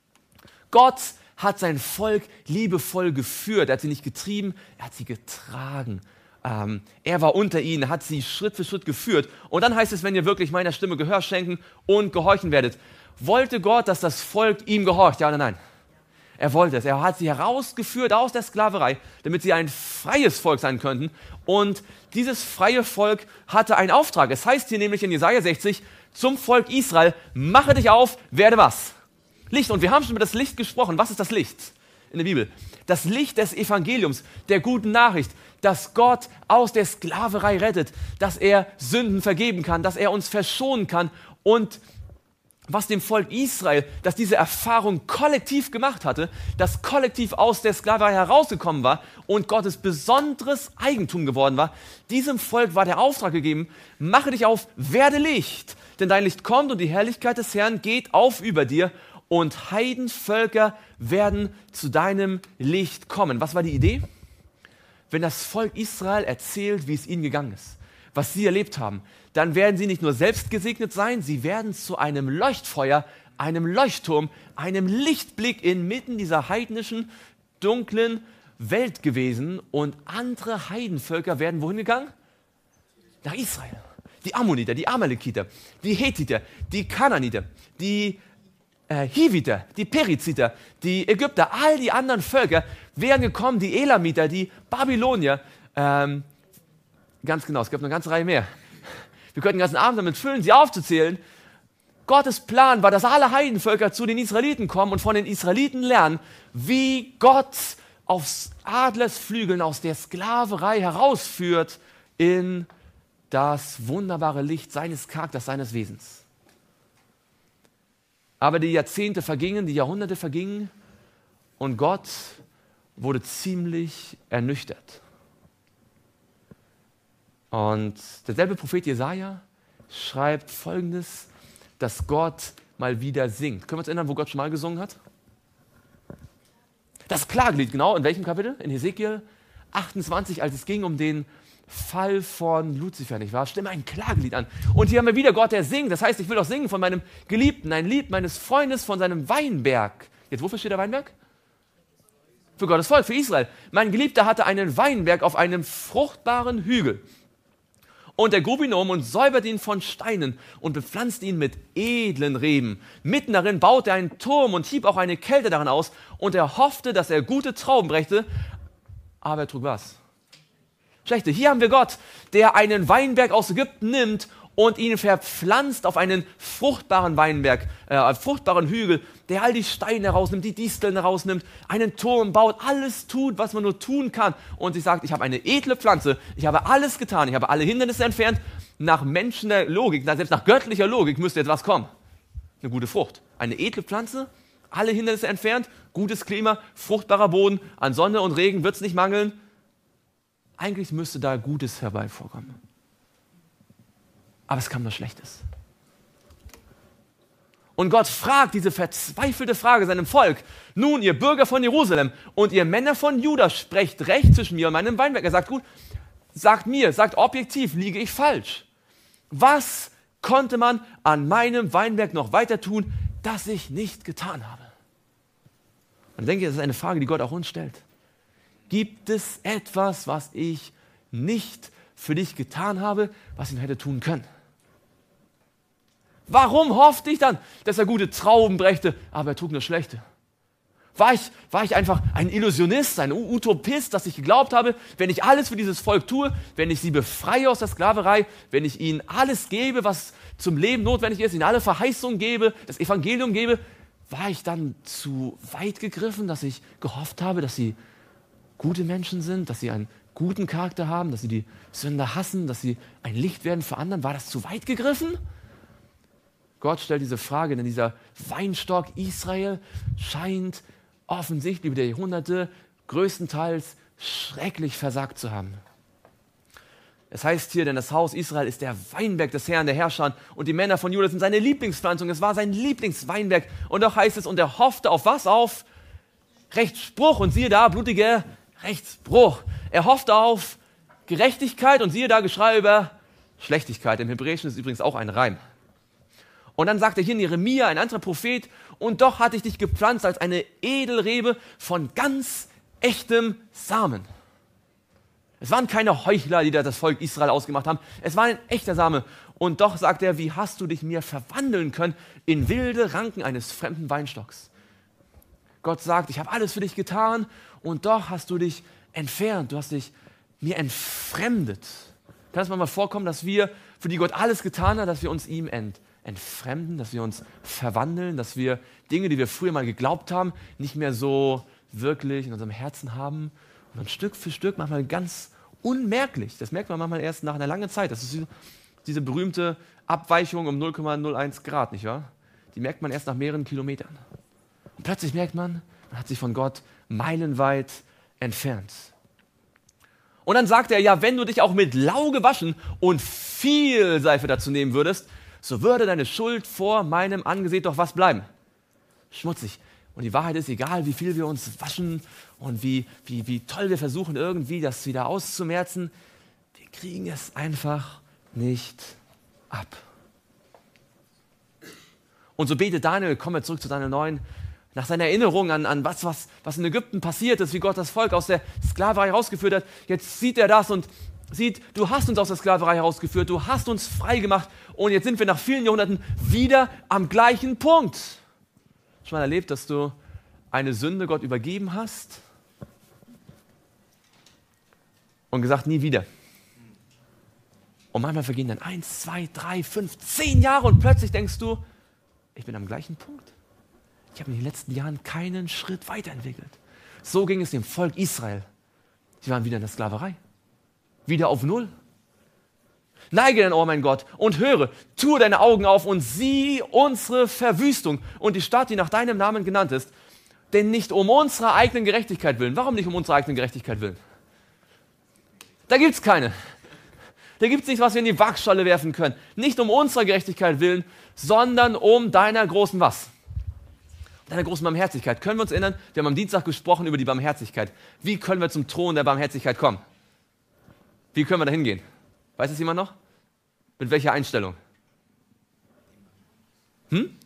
Gott hat sein Volk liebevoll geführt. Er hat sie nicht getrieben, er hat sie getragen. Ähm, er war unter ihnen, hat sie Schritt für Schritt geführt. Und dann heißt es, wenn ihr wirklich meiner Stimme Gehör schenken und gehorchen werdet. Wollte Gott, dass das Volk ihm gehorcht? Ja oder nein? Er wollte es. Er hat sie herausgeführt aus der Sklaverei, damit sie ein freies Volk sein könnten. Und dieses freie Volk hatte einen Auftrag. Es heißt hier nämlich in Jesaja sechzig, zum Volk Israel, mache dich auf, werde was? Licht. Und wir haben schon über das Licht gesprochen. Was ist das Licht in der Bibel? Das Licht des Evangeliums, der guten Nachricht, dass Gott aus der Sklaverei rettet, dass er Sünden vergeben kann, dass er uns verschonen kann und was dem Volk Israel, das diese Erfahrung kollektiv gemacht hatte, das kollektiv aus der Sklaverei herausgekommen war und Gottes besonderes Eigentum geworden war, diesem Volk war der Auftrag gegeben, mache dich auf, werde Licht, denn dein Licht kommt und die Herrlichkeit des Herrn geht auf über dir und Heidenvölker werden zu deinem Licht kommen. Was war die Idee? Wenn das Volk Israel erzählt, wie es ihnen gegangen ist, was sie erlebt haben, dann werden sie nicht nur selbst gesegnet sein, sie werden zu einem Leuchtfeuer, einem Leuchtturm, einem Lichtblick inmitten dieser heidnischen, dunklen Welt gewesen und andere Heidenvölker werden wohin gegangen? Nach Israel. Die Ammoniter, die Amalekiter, die Hethiter, die Kanaaniter, die äh, Hiviter, die Periziter, die Ägypter, all die anderen Völker wären gekommen, die Elamiter, die Babylonier, ähm, ganz genau, es gibt eine ganze Reihe mehr. Wir könnten den ganzen Abend damit füllen, sie aufzuzählen. Gottes Plan war, dass alle Heidenvölker zu den Israeliten kommen und von den Israeliten lernen, wie Gott aufs Adlersflügeln aus der Sklaverei herausführt in das wunderbare Licht seines Charakters, seines Wesens. Aber die Jahrzehnte vergingen, die Jahrhunderte vergingen und Gott wurde ziemlich ernüchtert. Und derselbe Prophet Jesaja schreibt Folgendes, dass Gott mal wieder singt. Können wir uns erinnern, wo Gott schon mal gesungen hat? Das Klagelied, genau. In welchem Kapitel? In Hesekiel achtundzwanzig, als es ging um den Fall von Luzifer, nicht wahr? Stimme ein Klagelied an. Und hier haben wir wieder Gott, der singt. Das heißt, ich will doch singen von meinem Geliebten, ein Lied meines Freundes von seinem Weinberg. Jetzt, wofür steht der Weinberg? Für Gottes Volk, für Israel. Mein Geliebter hatte einen Weinberg auf einem fruchtbaren Hügel. Und er grub ihn um und säuberte ihn von Steinen und bepflanzte ihn mit edlen Reben. Mitten darin baute er einen Turm und hieb auch eine Kälte darin aus. Und er hoffte, dass er gute Trauben brächte. Aber er trug was? Schlechte. Hier haben wir Gott, der einen Weinberg aus Ägypten nimmt und ihn verpflanzt auf einen fruchtbaren Weinberg, äh, fruchtbaren Hügel, der all die Steine herausnimmt, die Disteln herausnimmt, einen Turm baut, alles tut, was man nur tun kann. Und sie sagt, ich habe eine edle Pflanze, ich habe alles getan, ich habe alle Hindernisse entfernt. Nach menschlicher Logik, selbst nach göttlicher Logik müsste jetzt was kommen. Eine gute Frucht. Eine edle Pflanze, alle Hindernisse entfernt, gutes Klima, fruchtbarer Boden, an Sonne und Regen wird es nicht mangeln. Eigentlich müsste da Gutes herbei vorkommen. Aber es kam nur Schlechtes. Und Gott fragt diese verzweifelte Frage seinem Volk: Nun, ihr Bürger von Jerusalem und ihr Männer von Juda, sprecht recht zwischen mir und meinem Weinberg. Er sagt, gut, sagt mir, sagt objektiv, liege ich falsch. Was konnte man an meinem Weinberg noch weiter tun, das ich nicht getan habe? Und ich denke, das ist eine Frage, die Gott auch uns stellt. Gibt es etwas, was ich nicht für dich getan habe, was ich hätte tun können? Warum hoffte ich dann, dass er gute Trauben brächte, aber er trug nur schlechte? War ich, war ich einfach ein Illusionist, ein Utopist, dass ich geglaubt habe, wenn ich alles für dieses Volk tue, wenn ich sie befreie aus der Sklaverei, wenn ich ihnen alles gebe, was zum Leben notwendig ist, ihnen alle Verheißungen gebe, das Evangelium gebe, war ich dann zu weit gegriffen, dass ich gehofft habe, dass sie gute Menschen sind, dass sie einen guten Charakter haben, dass sie die Sünder hassen, dass sie ein Licht werden für anderen? War das zu weit gegriffen? Gott stellt diese Frage, denn dieser Weinstock Israel scheint offensichtlich über die Jahrhunderte größtenteils schrecklich versagt zu haben. Es heißt hier, denn das Haus Israel ist der Weinberg des Herrn, der Herrscher, und die Männer von Juda sind seine Lieblingspflanzung. Es war sein Lieblingsweinberg. Und doch heißt es, und er hoffte auf was? Auf Rechtsspruch. Und siehe da, blutiger Rechtsbruch. Er hoffte auf Gerechtigkeit und siehe da, Geschrei über Schlechtigkeit. Im Hebräischen ist es übrigens auch ein Reim. Und dann sagt er hier in Jeremia, ein anderer Prophet, und doch hatte ich dich gepflanzt als eine Edelrebe von ganz echtem Samen. Es waren keine Heuchler, die da das Volk Israel ausgemacht haben. Es war ein echter Same. Und doch sagt er, wie hast du dich mir verwandeln können in wilde Ranken eines fremden Weinstocks? Gott sagt, ich habe alles für dich getan und doch hast du dich entfernt. Du hast dich mir entfremdet. Kann es mal vorkommen, dass wir, für die Gott alles getan hat, dass wir uns ihm ent, entfremden, dass wir uns verwandeln, dass wir Dinge, die wir früher mal geglaubt haben, nicht mehr so wirklich in unserem Herzen haben und dann Stück für Stück manchmal ganz unmerklich, das merkt man manchmal erst nach einer langen Zeit, das ist diese berühmte Abweichung um null Komma null eins Grad, nicht wahr? Die merkt man erst nach mehreren Kilometern. Und plötzlich merkt man, man hat sich von Gott meilenweit entfernt. Und dann sagt er, ja, wenn du dich auch mit Lauge waschen und viel Seife dazu nehmen würdest, so würde deine Schuld vor meinem Angesicht doch was bleiben? Schmutzig. Und die Wahrheit ist, egal wie viel wir uns waschen und wie, wie, wie toll wir versuchen, irgendwie das wieder auszumerzen, wir kriegen es einfach nicht ab. Und so betet Daniel, kommen wir zurück zu Daniel neun, nach seiner Erinnerung an, an was, was, was in Ägypten passiert ist, wie Gott das Volk aus der Sklaverei herausgeführt hat. Jetzt sieht er das und sieht, du hast uns aus der Sklaverei herausgeführt, du hast uns frei gemacht und jetzt sind wir nach vielen Jahrhunderten wieder am gleichen Punkt. Schon mal erlebt, dass du eine Sünde Gott übergeben hast und gesagt, nie wieder. Und manchmal vergehen dann eins, zwei, drei, fünf, zehn Jahre und plötzlich denkst du, ich bin am gleichen Punkt. Ich habe in den letzten Jahren keinen Schritt weiterentwickelt. So ging es dem Volk Israel. Sie waren wieder in der Sklaverei. Wieder auf Null. Neige dein Ohr, mein Gott, und höre, tue deine Augen auf und sieh unsere Verwüstung und die Stadt, die nach deinem Namen genannt ist. Denn nicht um unserer eigenen Gerechtigkeit willen. Warum nicht um unsere eigene Gerechtigkeit willen? Da gibt es keine. Da gibt es nichts, was wir in die Waagschale werfen können. Nicht um unserer Gerechtigkeit willen, sondern um deiner großen was? Deiner großen Barmherzigkeit. Können wir uns erinnern, wir haben am Dienstag gesprochen über die Barmherzigkeit. Wie können wir zum Thron der Barmherzigkeit kommen? Wie können wir da hingehen? Weiß es jemand noch? Mit welcher Einstellung? Hm?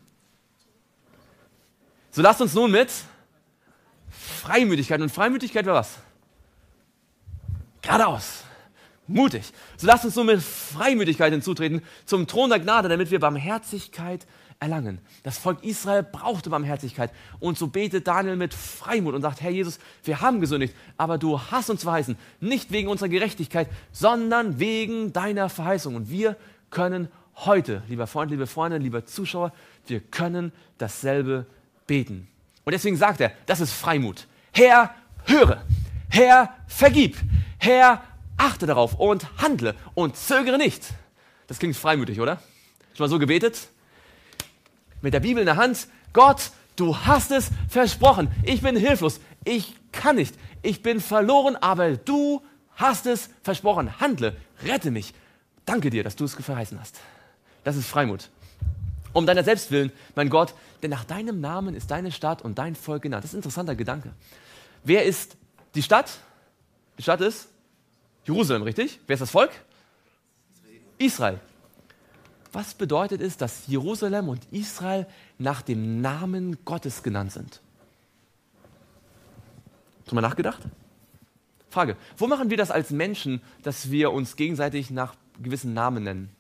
So lasst uns nun mit Freimütigkeit. Und Freimütigkeit war was? Geradeaus. Mutig. So lasst uns nun mit Freimütigkeit hinzutreten zum Thron der Gnade, damit wir Barmherzigkeit erlangen. Das Volk Israel brauchte Barmherzigkeit. Und so betet Daniel mit Freimut und sagt, Herr Jesus, wir haben gesündigt, aber du hast uns verheißen, nicht wegen unserer Gerechtigkeit, sondern wegen deiner Verheißung. Und wir können heute, lieber Freund, liebe Freunde, lieber Zuschauer, wir können dasselbe beten. Und deswegen sagt er, das ist Freimut. Herr, höre. Herr, vergib. Herr, achte darauf und handle und zögere nicht. Das klingt freimütig, oder? Schon mal so gebetet? Mit der Bibel in der Hand, Gott, du hast es versprochen. Ich bin hilflos. Ich kann nicht. Ich bin verloren, aber du hast es versprochen. Handle, rette mich. Danke dir, dass du es verheißen hast. Das ist Freimut. Um deiner selbst willen, mein Gott, denn nach deinem Namen ist deine Stadt und dein Volk genannt. Das ist ein interessanter Gedanke. Wer ist die Stadt? Die Stadt ist Jerusalem, richtig? Wer ist das Volk? Israel. Was bedeutet es, dass Jerusalem und Israel nach dem Namen Gottes genannt sind? Hast du mal nachgedacht? Frage, wo machen wir das als Menschen, dass wir uns gegenseitig nach gewissen Namen nennen?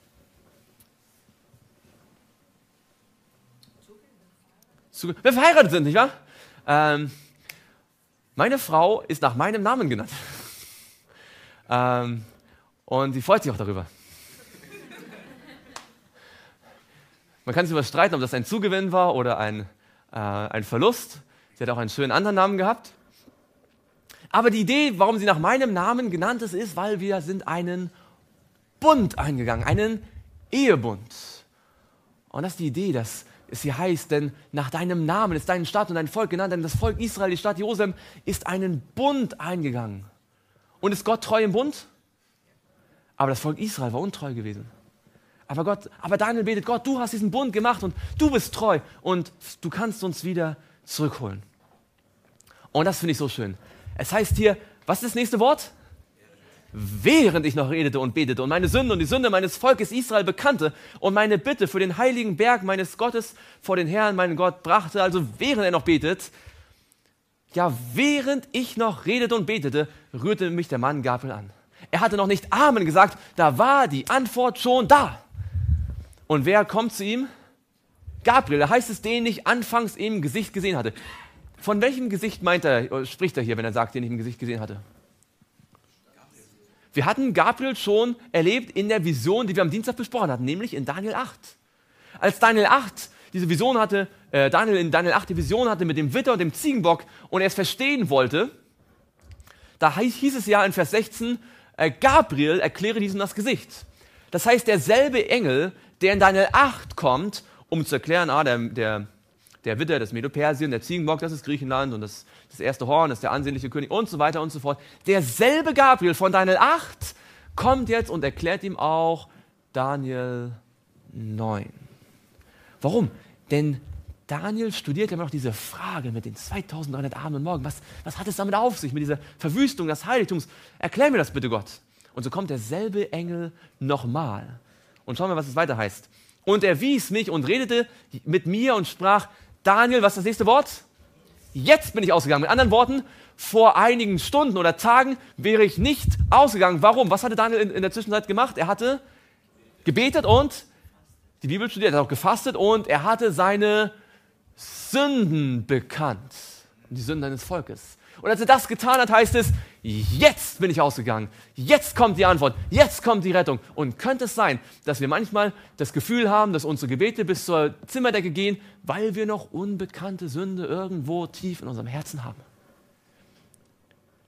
Wenn wir verheiratet sind, nicht wahr? Ähm, meine Frau ist nach meinem Namen genannt. ähm, und sie freut sich auch darüber. Man kann sich über streiten, ob das ein Zugewinn war oder ein, äh, ein Verlust. Sie hat auch einen schönen anderen Namen gehabt. Aber die Idee, warum sie nach meinem Namen genannt ist, ist, weil wir sind einen Bund eingegangen, einen Ehebund. Und das ist die Idee, dass es hier heißt, denn nach deinem Namen ist deine Stadt und dein Volk genannt, denn das Volk Israel, die Stadt Jerusalem, ist einen Bund eingegangen. Und ist Gott treu im Bund? Aber das Volk Israel war untreu gewesen. Aber Gott, aber Daniel betet, Gott, du hast diesen Bund gemacht und du bist treu und du kannst uns wieder zurückholen. Und das finde ich so schön. Es heißt hier, was ist das nächste Wort? Während ich noch redete und betete und meine Sünde und die Sünde meines Volkes Israel bekannte und meine Bitte für den heiligen Berg meines Gottes vor den Herrn, meinen Gott, brachte, also während er noch betet, ja, während ich noch redete und betete, rührte mich der Mann Gabriel an. Er hatte noch nicht Amen gesagt, da war die Antwort schon da. Und wer kommt zu ihm? Gabriel, da heißt es, den ich anfangs im Gesicht gesehen hatte. Von welchem Gesicht meint er, spricht er hier, wenn er sagt, den ich im Gesicht gesehen hatte? Wir hatten Gabriel schon erlebt in der Vision, die wir am Dienstag besprochen hatten, nämlich in Daniel acht. Als Daniel acht diese Vision hatte, äh, Daniel in Daniel acht die Vision hatte mit dem Widder und dem Ziegenbock und er es verstehen wollte, da hieß, hieß es ja in Vers sechzehn, äh, Gabriel erkläre diesem das Gesicht. Das heißt, derselbe Engel, der in Daniel acht kommt, um zu erklären, ah, der, der, der Widder, das Medo-Persien, der Ziegenbock, das ist Griechenland und das, das erste Horn, das ist der ansehnliche König und so weiter und so fort. Derselbe Gabriel von Daniel acht kommt jetzt und erklärt ihm auch Daniel neun. Warum? Denn Daniel studiert immer noch diese Frage mit den zweitausenddreihundert Abend und Morgen. Was, was hat es damit auf sich, mit dieser Verwüstung des Heiligtums? Erklär mir das bitte, Gott. Und so kommt derselbe Engel nochmal. Und schauen wir, was es weiter heißt. Und er wies mich und redete mit mir und sprach, Daniel, was ist das nächste Wort? Jetzt bin ich ausgegangen. Mit anderen Worten, vor einigen Stunden oder Tagen wäre ich nicht ausgegangen. Warum? Was hatte Daniel in, in der Zwischenzeit gemacht? Er hatte gebetet und die Bibel studiert, er hat auch gefastet und er hatte seine Sünden bekannt. Die Sünden eines Volkes. Und als er das getan hat, heißt es, jetzt bin ich ausgegangen. Jetzt kommt die Antwort. Jetzt kommt die Rettung. Und könnte es sein, dass wir manchmal das Gefühl haben, dass unsere Gebete bis zur Zimmerdecke gehen, weil wir noch unbekannte Sünde irgendwo tief in unserem Herzen haben.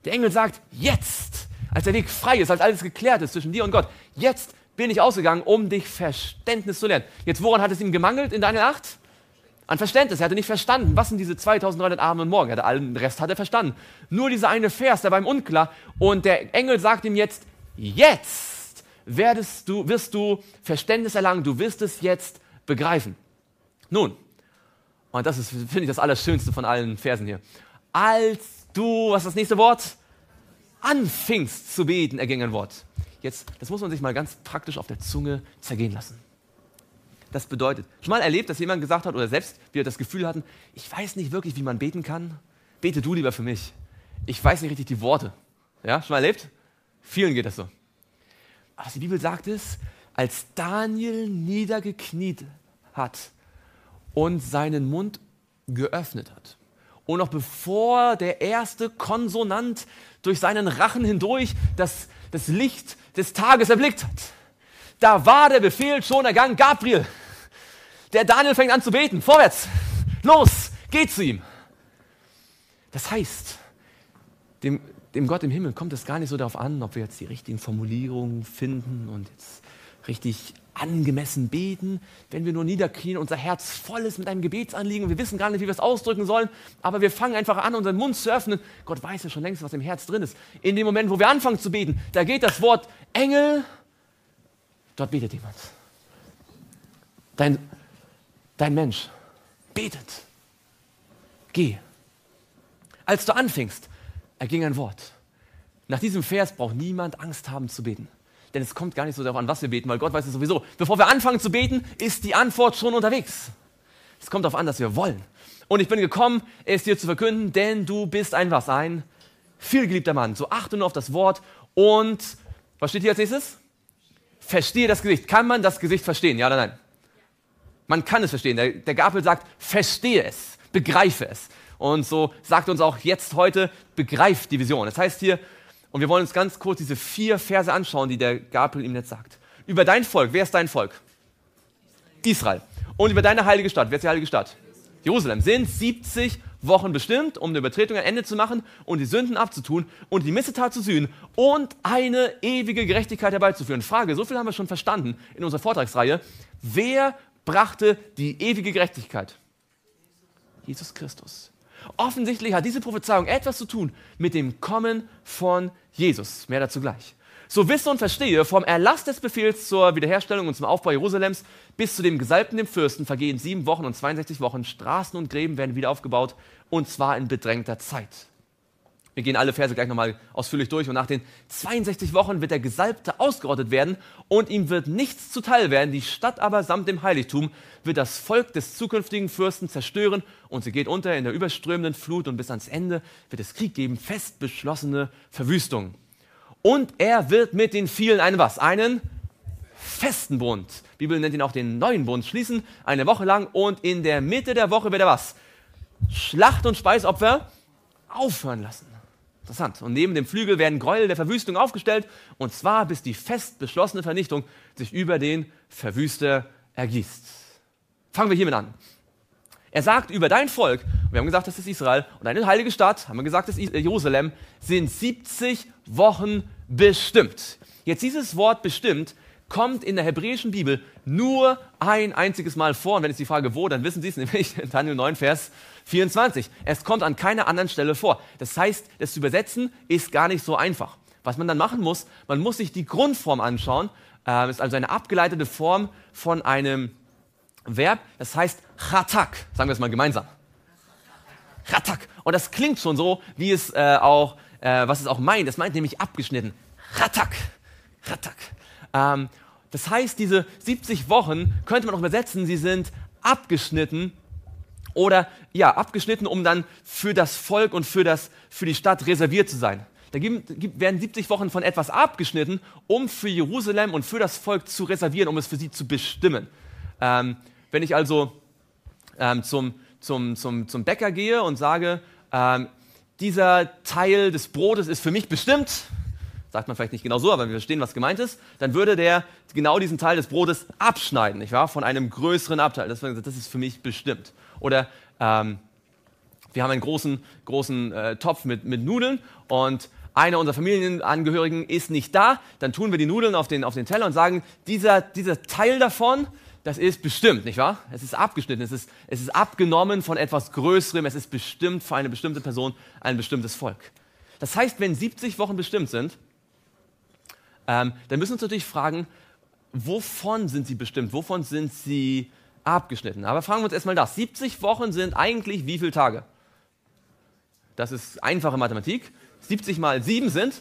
Der Engel sagt, jetzt, als der Weg frei ist, als alles geklärt ist zwischen dir und Gott, jetzt bin ich ausgegangen, um dich Verständnis zu lernen. Jetzt, woran hat es ihm gemangelt in Daniel acht? An Verständnis. Er hatte nicht verstanden, was sind diese zweitausenddreihundert Abend und Morgen. Er hatte allen Rest hat er verstanden. Nur dieser eine Vers, der war ihm unklar. Und der Engel sagt ihm jetzt, jetzt werdest du, wirst du Verständnis erlangen, du wirst es jetzt begreifen. Nun, und das ist, finde ich, das Allerschönste von allen Versen hier. Als du, was ist das nächste Wort? Anfingst zu beten, erging ein Wort. Jetzt, das muss man sich mal ganz praktisch auf der Zunge zergehen lassen. Das bedeutet, schon mal erlebt, dass jemand gesagt hat oder selbst wir das Gefühl hatten, ich weiß nicht wirklich, wie man beten kann. Bete du lieber für mich. Ich weiß nicht richtig die Worte. Ja, schon mal erlebt? Vielen geht das so. Aber was die Bibel sagt ist, als Daniel niedergekniet hat und seinen Mund geöffnet hat und noch bevor der erste Konsonant durch seinen Rachen hindurch das, das Licht des Tages erblickt hat, da war der Befehl schon ergangen, Gabriel, der Daniel fängt an zu beten, vorwärts, los, geht zu ihm. Das heißt, dem, dem Gott im Himmel kommt es gar nicht so darauf an, ob wir jetzt die richtigen Formulierungen finden und jetzt richtig angemessen beten, wenn wir nur niederknien, unser Herz voll ist mit einem Gebetsanliegen und wir wissen gar nicht, wie wir es ausdrücken sollen, aber wir fangen einfach an, unseren Mund zu öffnen. Gott weiß ja schon längst, was im Herz drin ist. In dem Moment, wo wir anfangen zu beten, da geht das Wort Engel, dort betet jemand. Dein, dein Mensch betet. Geh. Als du anfingst, erging ein Wort. Nach diesem Vers braucht niemand Angst haben zu beten. Denn es kommt gar nicht so darauf an, was wir beten, weil Gott weiß es sowieso. Bevor wir anfangen zu beten, ist die Antwort schon unterwegs. Es kommt darauf an, dass wir wollen. Und ich bin gekommen, es dir zu verkünden, denn du bist ein was? Ein vielgeliebter Mann. So achte nur auf das Wort und, was steht hier als nächstes? Verstehe das Gesicht. Kann man das Gesicht verstehen? Ja oder nein? Man kann es verstehen. Der, der Gabriel sagt, verstehe es, begreife es. Und so sagt uns auch jetzt heute, begreif die Vision. Das heißt hier, und wir wollen uns ganz kurz diese vier Verse anschauen, die der Gabriel ihm jetzt sagt. Über dein Volk, wer ist dein Volk? Israel. Und über deine heilige Stadt, wer ist die heilige Stadt? Jerusalem. Sind siebzig Wochen bestimmt, um eine Übertretung ein Ende zu machen und die Sünden abzutun und die Missetat zu sühnen und eine ewige Gerechtigkeit herbeizuführen. Frage, so viel haben wir schon verstanden in unserer Vortragsreihe. Wer brachte die ewige Gerechtigkeit? Jesus Christus. Offensichtlich hat diese Prophezeiung etwas zu tun mit dem Kommen von Jesus. Mehr dazu gleich. So wisse und verstehe, vom Erlass des Befehls zur Wiederherstellung und zum Aufbau Jerusalems bis zu dem Gesalbten, dem Fürsten, vergehen sieben Wochen und zweiundsechzig Wochen. Straßen und Gräben werden wieder aufgebaut und zwar in bedrängter Zeit. Wir gehen alle Verse gleich nochmal ausführlich durch und nach den zweiundsechzig Wochen wird der Gesalbte ausgerottet werden und ihm wird nichts zuteil werden. Die Stadt aber samt dem Heiligtum wird das Volk des zukünftigen Fürsten zerstören und sie geht unter in der überströmenden Flut und bis ans Ende wird es Krieg geben, fest beschlossene Verwüstung. Und er wird mit den vielen einen was? Einen festen Bund. Die Bibel nennt ihn auch den neuen Bund. Schließen eine Woche lang und in der Mitte der Woche wird er was? Schlacht- und Speisopfer aufhören lassen. Interessant. Und neben dem Flügel werden Gräuel der Verwüstung aufgestellt und zwar bis die fest beschlossene Vernichtung sich über den Verwüster ergießt. Fangen wir hiermit an. Er sagt über dein Volk, wir haben gesagt, das ist Israel, und deine heilige Stadt, haben wir gesagt, das ist Jerusalem, sind siebzig Wochen bestimmt. Jetzt dieses Wort bestimmt kommt in der hebräischen Bibel nur ein einziges Mal vor. Und wenn es die Frage wo, dann wissen Sie es, nämlich in Daniel neun, Vers vierundzwanzig. Es kommt an keiner anderen Stelle vor. Das heißt, das zu übersetzen ist gar nicht so einfach. Was man dann machen muss, man muss sich die Grundform anschauen. Das ist also eine abgeleitete Form von einem Verb, das heißt chatak. Sagen wir es mal gemeinsam. Chatak. Und das klingt schon so, wie es äh, auch, äh, was es auch meint. Es meint nämlich abgeschnitten. Chatak. Chatak. Ähm, das heißt, diese siebzig Wochen könnte man auch übersetzen, sie sind abgeschnitten oder ja, abgeschnitten, um dann für das Volk und für, das, für die Stadt reserviert zu sein. Da gibt, gibt, werden siebzig Wochen von etwas abgeschnitten, um für Jerusalem und für das Volk zu reservieren, um es für sie zu bestimmen. Ähm, wenn ich also ähm, zum, zum, zum, zum Bäcker gehe und sage, ähm, dieser Teil des Brotes ist für mich bestimmt, sagt man vielleicht nicht genau so, aber wir verstehen, was gemeint ist, dann würde der genau diesen Teil des Brotes abschneiden, nicht wahr? Von einem größeren Abteil. Das, das ist für mich bestimmt. Oder ähm, Wir haben einen großen, großen äh, Topf mit, mit Nudeln und einer unserer Familienangehörigen ist nicht da, dann tun wir die Nudeln auf den, auf den Teller und sagen, dieser, dieser Teil davon, das ist bestimmt, nicht wahr? Es ist abgeschnitten, es ist, es ist abgenommen von etwas Größerem, es ist bestimmt für eine bestimmte Person, ein bestimmtes Volk. Das heißt, wenn siebzig Wochen bestimmt sind, ähm, dann müssen wir uns natürlich fragen, wovon sind sie bestimmt, wovon sind sie abgeschnitten? Aber fragen wir uns erstmal das. siebzig Wochen sind eigentlich wie viele Tage? Das ist einfache Mathematik. siebzig mal sieben sind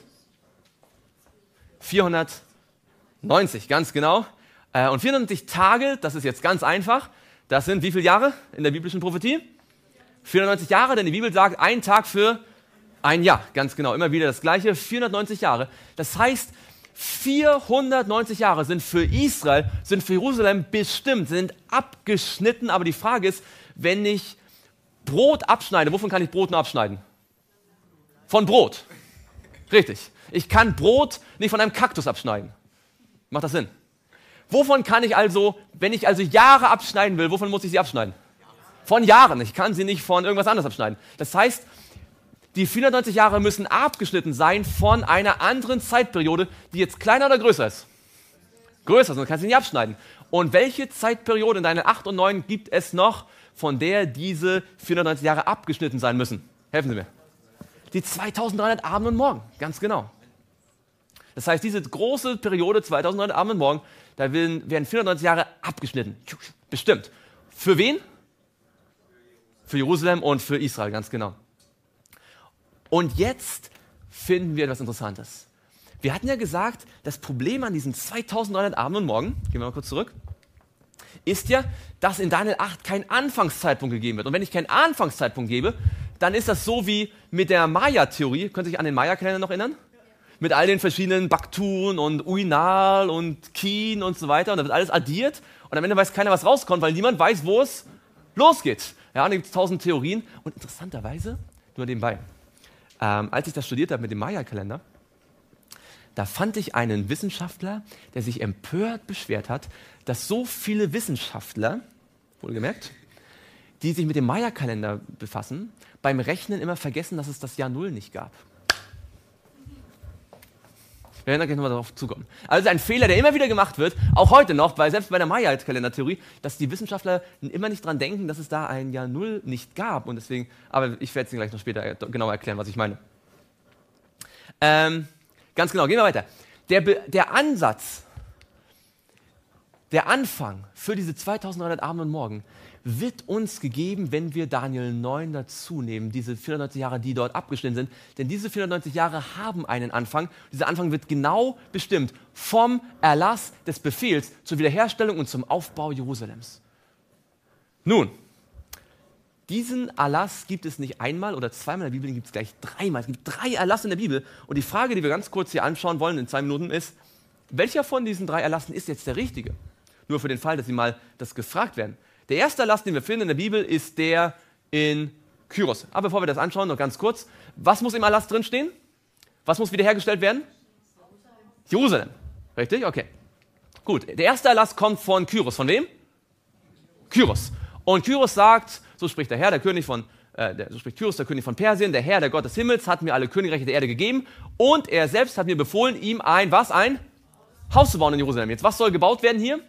vierhundertneunzig, ganz genau. Und vierhundertneunzig Tage, das ist jetzt ganz einfach, das sind wie viele Jahre in der biblischen Prophetie? vierhundertneunzig Jahre, denn die Bibel sagt, ein Tag für ein Jahr, ganz genau, immer wieder das Gleiche, vierhundertneunzig Jahre. Das heißt, vierhundertneunzig Jahre sind für Israel, sind für Jerusalem bestimmt, sind abgeschnitten, aber die Frage ist, wenn ich Brot abschneide, wovon kann ich Brot nur abschneiden? Von Brot. Richtig. Ich kann Brot nicht von einem Kaktus abschneiden. Macht das Sinn? Wovon kann ich also, wenn ich also Jahre abschneiden will, wovon muss ich sie abschneiden? Von Jahren. Ich kann sie nicht von irgendwas anderes abschneiden. Das heißt, die vierhundertneunzig Jahre müssen abgeschnitten sein von einer anderen Zeitperiode, die jetzt kleiner oder größer ist. Größer, sonst kannst du sie nicht abschneiden. Und welche Zeitperiode in Daniel acht und neun gibt es noch, von der diese vierhundertneunzig Jahre abgeschnitten sein müssen? Helfen Sie mir. Die zweitausenddreihundert Abend und Morgen, ganz genau. Das heißt, diese große Periode, zweitausenddreihundert Abend und Morgen, da werden, werden vierhundertneunzig Jahre abgeschnitten. Bestimmt. Für wen? Für Jerusalem und für Israel, ganz genau. Und jetzt finden wir etwas Interessantes. Wir hatten ja gesagt, das Problem an diesen zweitausenddreihundert Abend und Morgen, gehen wir mal kurz zurück, ist ja, dass in Daniel acht kein Anfangszeitpunkt gegeben wird. Und wenn ich keinen Anfangszeitpunkt gebe, dann ist das so wie mit der Maya-Theorie. Können Sie sich an den Maya-Kalender noch erinnern? Mit all den verschiedenen Baktun und Uinal und Kin und so weiter. Und da wird alles addiert. Und am Ende weiß keiner, was rauskommt, weil niemand weiß, wo es losgeht. Ja, und da gibt es tausend Theorien. Und interessanterweise, nur nebenbei, ähm, als ich das studiert habe mit dem Maya-Kalender, da fand ich einen Wissenschaftler, der sich empört beschwert hat, dass so viele Wissenschaftler, wohlgemerkt, die sich mit dem Maya-Kalender befassen, beim Rechnen immer vergessen, dass es das Jahr Null nicht gab. Wir werden da gleich nochmal darauf zukommen. Also ein Fehler, der immer wieder gemacht wird, auch heute noch, weil selbst bei der Maya-Kalendertheorie, dass die Wissenschaftler immer nicht dran denken, dass es da ein Jahr Null nicht gab. Und deswegen, aber ich werde es Ihnen gleich noch später genauer erklären, was ich meine. Ähm, ganz genau, gehen wir weiter. Der, der Ansatz, der Anfang für diese zweitausenddreihundert Abend und Morgen wird uns gegeben, wenn wir Daniel neun dazu nehmen, diese vierhundertneunzig Jahre, die dort abgeschnitten sind. Denn diese vierhundertneunzig Jahre haben einen Anfang. Dieser Anfang wird genau bestimmt vom Erlass des Befehls zur Wiederherstellung und zum Aufbau Jerusalems. Nun, diesen Erlass gibt es nicht einmal oder zweimal in der Bibel, den gibt es gleich dreimal. Es gibt drei Erlasse in der Bibel. Und die Frage, die wir ganz kurz hier anschauen wollen in zwei Minuten ist, welcher von diesen drei Erlassen ist jetzt der richtige? Nur für den Fall, dass Sie mal das gefragt werden. Der erste Erlass, den wir finden in der Bibel, ist der in Kyros. Aber bevor wir das anschauen, noch ganz kurz. Was muss im Erlass drinstehen? Was muss wiederhergestellt werden? Jerusalem. Richtig? Okay. Gut. Der erste Erlass kommt von Kyros. Von wem? Kyros. Und Kyros sagt, so spricht der Herr, der König von, äh, der, so spricht Kyros, der König von Persien, der Herr, der Gott des Himmels, hat mir alle Königreiche der Erde gegeben und er selbst hat mir befohlen, ihm ein, was? Ein Haus zu bauen in Jerusalem. Jetzt, was soll gebaut werden hier?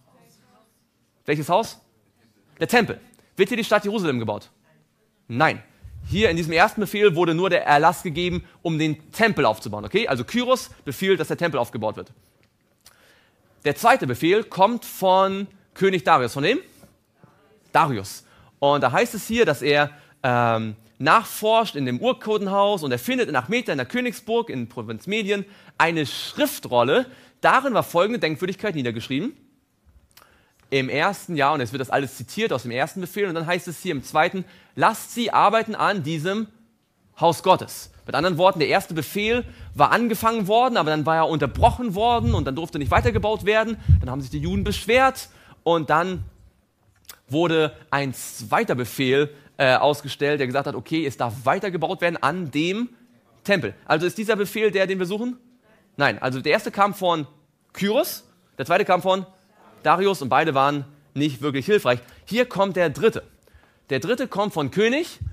Welches Haus? Der Tempel. Wird hier die Stadt Jerusalem gebaut? Nein. Hier in diesem ersten Befehl wurde nur der Erlass gegeben, um den Tempel aufzubauen. Okay? Also Kyros befiehlt, dass der Tempel aufgebaut wird. Der zweite Befehl kommt von König Darius. Von wem? Darius. Und da heißt es hier, dass er ähm, nachforscht in dem Urkundenhaus und er findet in Achmeta, in der Königsburg, in Provinz Medien, eine Schriftrolle. Darin war folgende Denkwürdigkeit niedergeschrieben. Im ersten Jahr, und jetzt wird das alles zitiert aus dem ersten Befehl, und dann heißt es hier im zweiten, lasst sie arbeiten an diesem Haus Gottes. Mit anderen Worten, der erste Befehl war angefangen worden, aber dann war er unterbrochen worden und dann durfte nicht weitergebaut werden. Dann haben sich die Juden beschwert und dann wurde ein zweiter Befehl äh, ausgestellt, der gesagt hat, okay, es darf weitergebaut werden an dem Tempel. Also ist dieser Befehl der, den wir suchen? Nein, also der erste kam von Kyros, der zweite kam von Darius und beide waren nicht wirklich hilfreich. Hier kommt der dritte. Der dritte kommt von König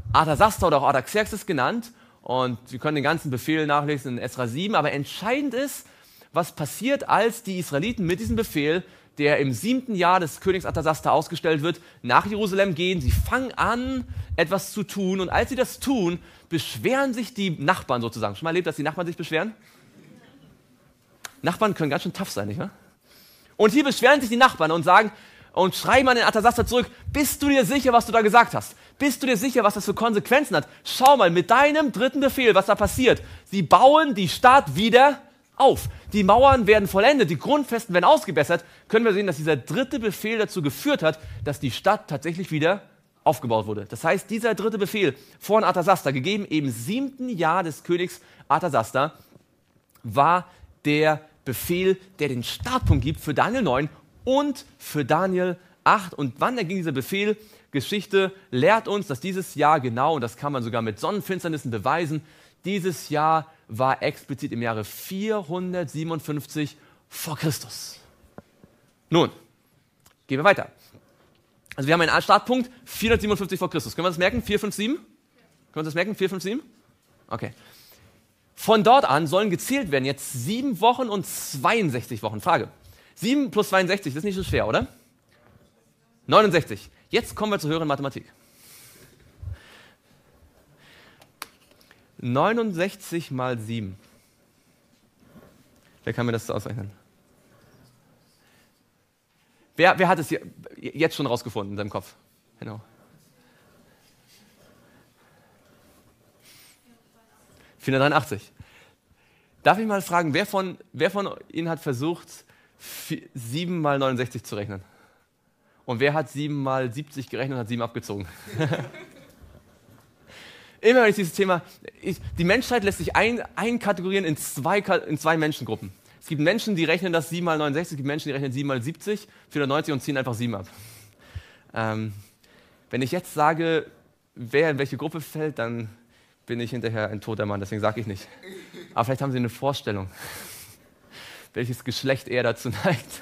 Arthasasta oder auch Artaxerxes genannt. Und wir können den ganzen Befehl nachlesen in Esra sieben. Aber entscheidend ist, was passiert, als die Israeliten mit diesem Befehl, der im siebten Jahr des Königs Arthasasta ausgestellt wird, nach Jerusalem gehen. Sie fangen an, etwas zu tun. Und als sie das tun, beschweren sich die Nachbarn sozusagen. Schon mal erlebt, dass die Nachbarn sich beschweren? Nachbarn können ganz schön tough sein, nicht wahr? Und hier beschweren sich die Nachbarn und sagen und schreiben an den Arthasasta zurück: Bist du dir sicher, was du da gesagt hast? Bist du dir sicher, was das für Konsequenzen hat? Schau mal, mit deinem dritten Befehl, was da passiert. Sie bauen die Stadt wieder auf. Die Mauern werden vollendet, die Grundfesten werden ausgebessert. Können wir sehen, dass dieser dritte Befehl dazu geführt hat, dass die Stadt tatsächlich wieder aufgebaut wurde. Das heißt, dieser dritte Befehl von Arthasasta, gegeben im siebten Jahr des Königs Arthasasta, war der Befehl, der den Startpunkt gibt für Daniel neun und für Daniel acht. Und wann erging dieser Befehl? Geschichte lehrt uns, dass dieses Jahr genau, und das kann man sogar mit Sonnenfinsternissen beweisen, dieses Jahr war explizit im Jahre vierhundertsiebenundfünfzig vor Christus. Nun, gehen wir weiter. Also wir haben einen Startpunkt, vierhundertsiebenundfünfzig vor Christus. Können wir das merken? vier fünf sieben? Können wir das merken? vier fünf sieben? Okay. Von dort an sollen gezählt werden jetzt sieben Wochen und zweiundsechzig Wochen. Frage. sieben plus zweiundsechzig, das ist nicht so schwer, oder? neunundsechzig. Jetzt kommen wir zur höheren Mathematik. neunundsechzig mal sieben. Wer kann mir das ausrechnen? Wer, wer hat es hier jetzt schon rausgefunden in seinem Kopf? Genau. vierhundertdreiundachtzig. Darf ich mal fragen, wer von, wer von Ihnen hat versucht, sieben mal neunundsechzig zu rechnen? Und wer hat sieben mal siebzig gerechnet und hat sieben abgezogen? Immer wenn ich dieses Thema, ich, die Menschheit lässt sich ein, einkategorieren in zwei, in zwei Menschengruppen. Es gibt Menschen, die rechnen das sieben mal neunundsechzig, es gibt Menschen, die rechnen sieben mal siebzig, vierhundertneunzig und ziehen einfach sieben ab. Ähm, wenn ich jetzt sage, wer in welche Gruppe fällt, dann bin ich hinterher ein toter Mann, deswegen sage ich nicht. Aber vielleicht haben Sie eine Vorstellung, welches Geschlecht eher dazu neigt,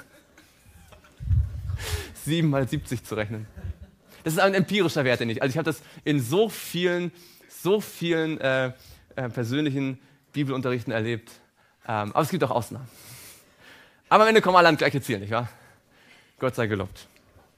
sieben mal siebzig zu rechnen. Das ist ein empirischer Wert, den ich, also ich habe das in so vielen, so vielen äh, äh, persönlichen Bibelunterrichten erlebt. Ähm, aber es gibt auch Ausnahmen. Aber am Ende kommen alle ans gleiche Ziel, nicht wahr? Gott sei gelobt.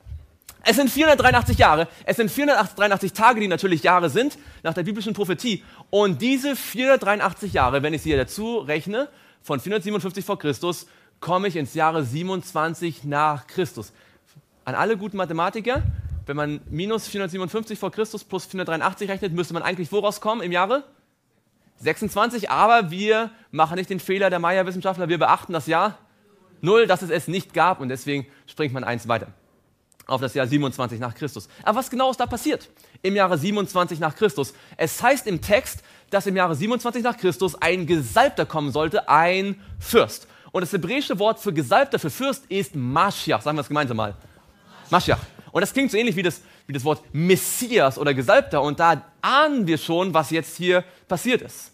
Es sind vierhundertdreiundachtzig Jahre, es sind vierhundertdreiundachtzig Tage, die natürlich Jahre sind, nach der biblischen Prophetie. Und diese vierhundertdreiundachtzig Jahre, wenn ich sie dazu rechne, von vierhundertsiebenundfünfzig vor Christus, komme ich ins Jahre siebenundzwanzig nach Christus. An alle guten Mathematiker, wenn man minus vierhundertsiebenundfünfzig vor Christus plus vierhundertdreiundachtzig rechnet, müsste man eigentlich woraus kommen im Jahre? sechsundzwanzig, aber wir machen nicht den Fehler der Maya-Wissenschaftler, wir beachten das Jahr null, dass es es nicht gab und deswegen springt man eins weiter auf das Jahr siebenundzwanzig nach Christus. Aber was genau ist da passiert im Jahre siebenundzwanzig nach Christus? Es heißt im Text, dass im Jahre siebenundzwanzig nach Christus ein Gesalbter kommen sollte, ein Fürst. Und das hebräische Wort für Gesalbter, für Fürst ist Maschiach. Sagen wir es gemeinsam mal. Maschiach. Und das klingt so ähnlich wie das, wie das Wort Messias oder Gesalbter. Und da ahnen wir schon, was jetzt hier passiert ist.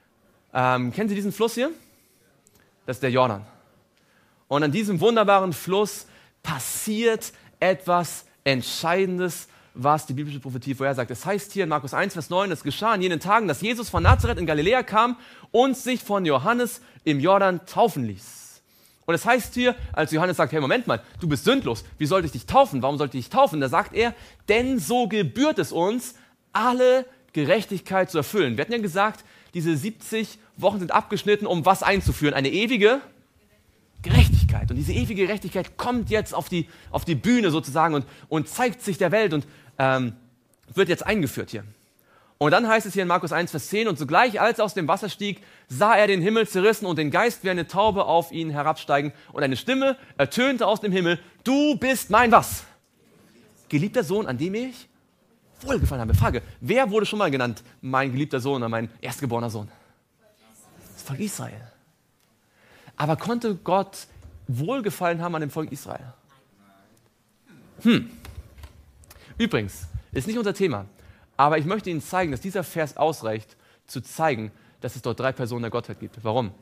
Ähm, kennen Sie diesen Fluss hier? Das ist der Jordan. Und an diesem wunderbaren Fluss passiert etwas Entscheidendes, was die biblische Prophetie vorhersagt. Es heißt hier in Markus eins, Vers neun, es geschah in jenen Tagen, dass Jesus von Nazareth in Galiläa kam und sich von Johannes im Jordan taufen ließ. Und es heißt hier, als Johannes sagt, hey, Moment mal, du bist sündlos, wie sollte ich dich taufen? Warum sollte ich dich taufen? Da sagt er, denn so gebührt es uns, alle Gerechtigkeit zu erfüllen. Wir hatten ja gesagt, diese siebzig Wochen sind abgeschnitten, um was einzuführen? Eine ewige Gerechtigkeit. Und diese ewige Gerechtigkeit kommt jetzt auf die, auf die Bühne sozusagen und, und zeigt sich der Welt und ähm, wird jetzt eingeführt hier. Und dann heißt es hier in Markus eins, Vers zehn, und sogleich, als er aus dem Wasser stieg, sah er den Himmel zerrissen und den Geist wie eine Taube auf ihn herabsteigen. Und eine Stimme ertönte aus dem Himmel, du bist mein was? Geliebter Sohn, an dem ich wohlgefallen habe. Frage, wer wurde schon mal genannt, mein geliebter Sohn oder mein erstgeborener Sohn? Das Volk Israel. Aber konnte Gott Wohlgefallen haben an dem Volk Israel? Hm. Übrigens, ist nicht unser Thema, aber ich möchte Ihnen zeigen, dass dieser Vers ausreicht, zu zeigen, dass es dort drei Personen der Gottheit gibt. Warum?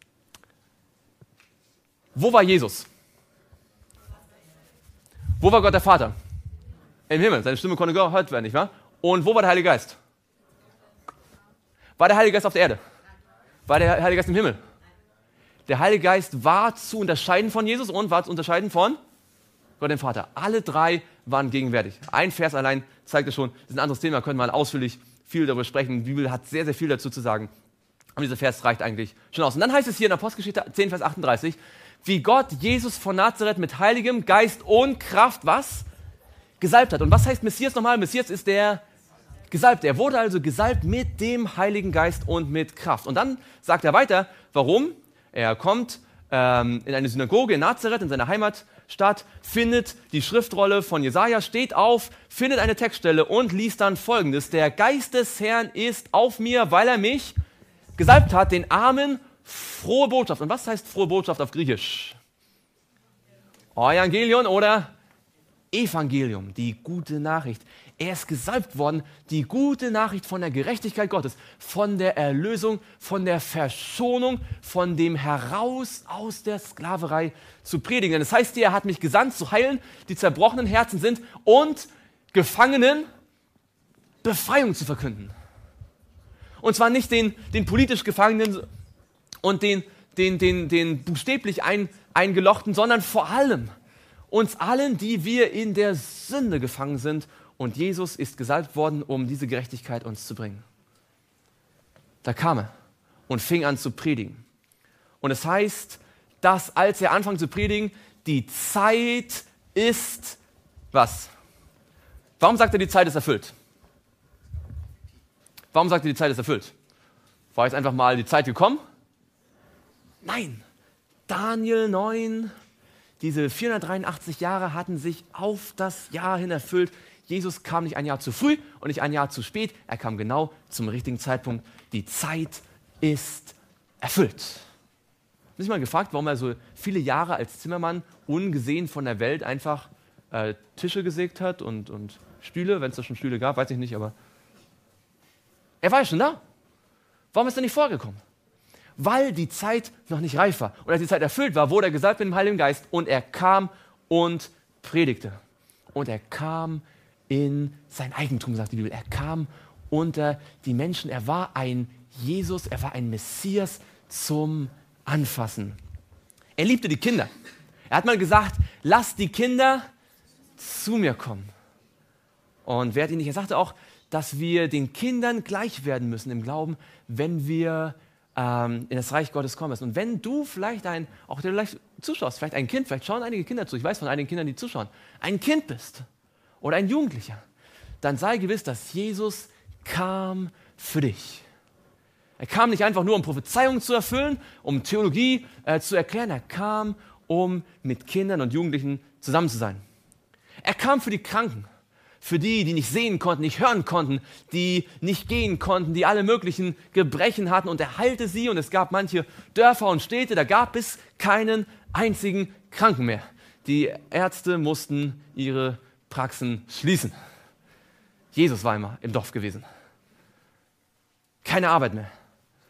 Wo war Jesus? Wo war Gott der Vater? Im Himmel. Seine Stimme konnte gehört werden, nicht wahr? Und wo war der Heilige Geist? War der Heilige Geist auf der Erde? War der Heilige Geist im Himmel? Der Heilige Geist war zu unterscheiden von Jesus und war zu unterscheiden von Gott dem Vater. Alle drei waren gegenwärtig. Ein Vers allein zeigt es schon. Das ist ein anderes Thema, können wir mal ausführlich viel darüber sprechen. Die Bibel hat sehr, sehr viel dazu zu sagen. Und dieser Vers reicht eigentlich schon aus. Und dann heißt es hier in Apostelgeschichte zehn, Vers achtunddreißig, wie Gott Jesus von Nazareth mit heiligem Geist und Kraft, was? Gesalbt hat. Und was heißt Messias nochmal? Messias ist der Gesalbte. Er wurde also gesalbt mit dem Heiligen Geist und mit Kraft. Und dann sagt er weiter, warum? Er kommt ähm, in eine Synagoge in Nazareth, in seiner Heimatstadt, findet die Schriftrolle von Jesaja, steht auf, findet eine Textstelle und liest dann Folgendes. Der Geist des Herrn ist auf mir, weil er mich gesalbt hat, den Armen frohe Botschaft. Und was heißt frohe Botschaft auf Griechisch? Evangelion oder Evangelium, die gute Nachricht. Er ist gesalbt worden, die gute Nachricht von der Gerechtigkeit Gottes, von der Erlösung, von der Verschonung, von dem Heraus aus der Sklaverei zu predigen. Denn das heißt hier, er hat mich gesandt, zu heilen, die zerbrochenen Herzen sind und Gefangenen Befreiung zu verkünden. Und zwar nicht den, den politisch Gefangenen und den, den, den, den buchstäblich ein, Eingelochten, sondern vor allem uns allen, die wir in der Sünde gefangen sind. Und Jesus ist gesalbt worden, um diese Gerechtigkeit uns zu bringen. Da kam er und fing an zu predigen. Und es heißt, dass als er anfing zu predigen, die Zeit ist was? Warum sagt er, die Zeit ist erfüllt? Warum sagt er, die Zeit ist erfüllt? War jetzt einfach mal die Zeit gekommen? Nein. Daniel neun, diese vierhundertdreiundachtzig Jahre hatten sich auf das Jahr hin erfüllt. Jesus kam nicht ein Jahr zu früh und nicht ein Jahr zu spät. Er kam genau zum richtigen Zeitpunkt. Die Zeit ist erfüllt. Habe ich mal gefragt, warum er so viele Jahre als Zimmermann ungesehen von der Welt einfach äh, Tische gesägt hat und, und Stühle, wenn es da schon Stühle gab, weiß ich nicht, aber er war ja schon da. Warum ist er nicht vorgekommen? Weil die Zeit noch nicht reif war. Und als die Zeit erfüllt war, wurde er gesalbt mit dem Heiligen Geist und er kam und predigte. Und er kam in sein Eigentum, sagt die Bibel. Er kam unter die Menschen. Er war ein Jesus, er war ein Messias zum Anfassen. Er liebte die Kinder. Er hat mal gesagt, lasst die Kinder zu mir kommen. Und wer hat ihn nicht? Er sagte auch, dass wir den Kindern gleich werden müssen im Glauben, wenn wir ähm, in das Reich Gottes kommen müssen. Und wenn du vielleicht ein, auch der du vielleicht zuschaust, vielleicht ein Kind, vielleicht schauen einige Kinder zu, ich weiß von einigen Kindern, die zuschauen, ein Kind bist oder ein Jugendlicher, dann sei gewiss, dass Jesus kam für dich. Er kam nicht einfach nur, um Prophezeiungen zu erfüllen, um Theologie äh, zu erklären, er kam, um mit Kindern und Jugendlichen zusammen zu sein. Er kam für die Kranken, für die, die nicht sehen konnten, nicht hören konnten, die nicht gehen konnten, die alle möglichen Gebrechen hatten, und er heilte sie. Und es gab manche Dörfer und Städte, da gab es keinen einzigen Kranken mehr. Die Ärzte mussten ihre Praxen schließen. Jesus war immer im Dorf gewesen. Keine Arbeit mehr.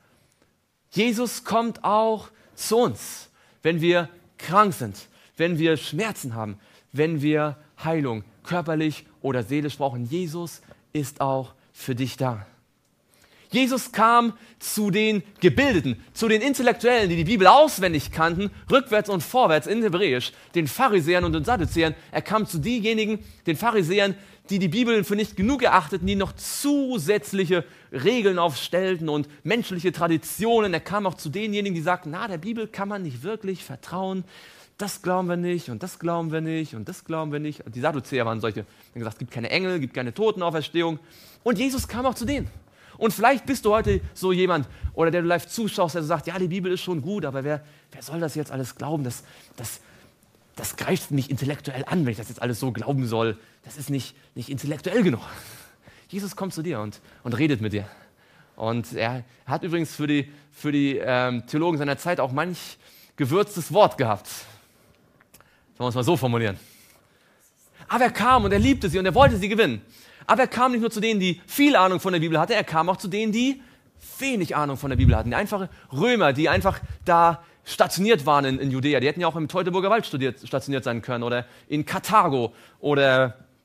Jesus kommt auch zu uns, wenn wir krank sind, wenn wir Schmerzen haben, wenn wir Heilung körperlich oder seelisch brauchen. Jesus ist auch für dich da. Jesus kam zu den Gebildeten, zu den Intellektuellen, die die Bibel auswendig kannten, rückwärts und vorwärts in Hebräisch, den Pharisäern und den Sadduzäern. Er kam zu denjenigen, den Pharisäern, die die Bibel für nicht genug erachteten, die noch zusätzliche Regeln aufstellten und menschliche Traditionen. Er kam auch zu denjenigen, die sagten, na, der Bibel kann man nicht wirklich vertrauen. Das glauben wir nicht und das glauben wir nicht und das glauben wir nicht. Die Sadduzäer waren solche, die haben gesagt, es gibt keine Engel, es gibt keine Totenauferstehung. Und Jesus kam auch zu denen. Und vielleicht bist du heute so jemand, oder der du live zuschaust, der so sagt, ja, die Bibel ist schon gut, aber wer, wer soll das jetzt alles glauben? Das, das, das greift mich intellektuell an, wenn ich das jetzt alles so glauben soll. Das ist nicht, nicht intellektuell genug. Jesus kommt zu dir und, und redet mit dir. Und er hat übrigens für die, für die ähm, Theologen seiner Zeit auch manch gewürztes Wort gehabt. Sollen wir es mal so formulieren. Aber er kam und er liebte sie und er wollte sie gewinnen. Aber er kam nicht nur zu denen, die viel Ahnung von der Bibel hatten, er kam auch zu denen, die wenig Ahnung von der Bibel hatten. Die einfache Römer, die einfach da stationiert waren in, in Judäa. Die hätten ja auch im Teutoburger Wald studiert, stationiert sein können oder in Karthago oder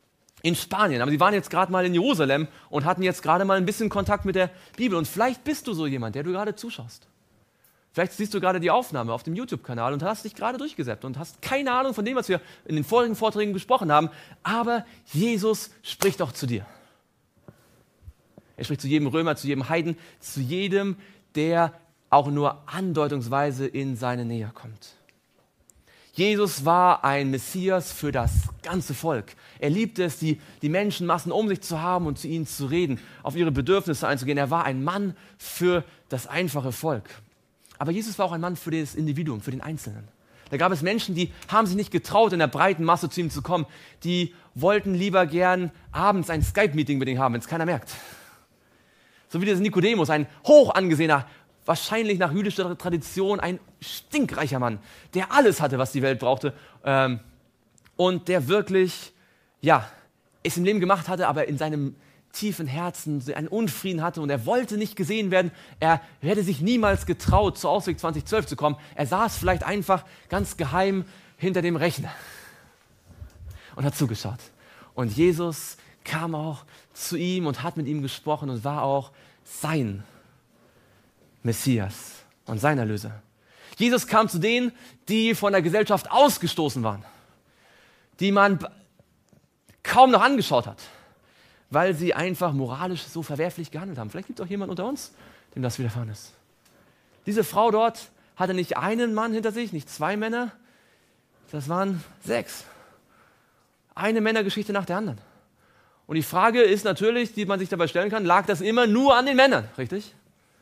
in Spanien, aber sie waren jetzt gerade mal in Jerusalem und hatten jetzt gerade mal ein bisschen Kontakt mit der Bibel. Und vielleicht bist du so jemand, der du gerade zuschaust. Vielleicht siehst du gerade die Aufnahme auf dem YouTube-Kanal und hast dich gerade durchgesäppt und hast keine Ahnung von dem, was wir in den vorigen Vorträgen besprochen haben. Aber Jesus spricht auch zu dir. Er spricht zu jedem Römer, zu jedem Heiden, zu jedem, der auch nur andeutungsweise in seine Nähe kommt. Jesus war ein Messias für das ganze Volk. Er liebte es, die, die Menschenmassen um sich zu haben und zu ihnen zu reden, auf ihre Bedürfnisse einzugehen. Er war ein Mann für das einfache Volk. Aber Jesus war auch ein Mann für das Individuum, für den Einzelnen. Da gab es Menschen, die haben sich nicht getraut, in der breiten Masse zu ihm zu kommen. Die wollten lieber gern abends ein Skype-Meeting mit ihm haben, wenn es keiner merkt. So wie dieser Nikodemus, ein hoch angesehener, wahrscheinlich nach jüdischer Tradition ein stinkreicher Mann, der alles hatte, was die Welt brauchte ähm, und der wirklich, ja, es im Leben gemacht hatte, aber in seinem tiefen Herzen einen Unfrieden hatte und er wollte nicht gesehen werden. Er hätte sich niemals getraut, zur Ausweg zwanzig zwölf zu kommen. Er saß vielleicht einfach ganz geheim hinter dem Rechner und hat zugeschaut. Und Jesus kam auch zu ihm und hat mit ihm gesprochen und war auch sein Messias und sein Erlöser. Jesus kam zu denen, die von der Gesellschaft ausgestoßen waren, die man kaum noch angeschaut hat, weil sie einfach moralisch so verwerflich gehandelt haben. Vielleicht gibt es auch jemand unter uns, dem das widerfahren ist. Diese Frau dort hatte nicht einen Mann hinter sich, nicht zwei Männer, das waren sechs. Eine Männergeschichte nach der anderen. Und die Frage ist natürlich, die man sich dabei stellen kann, lag das immer nur an den Männern, richtig?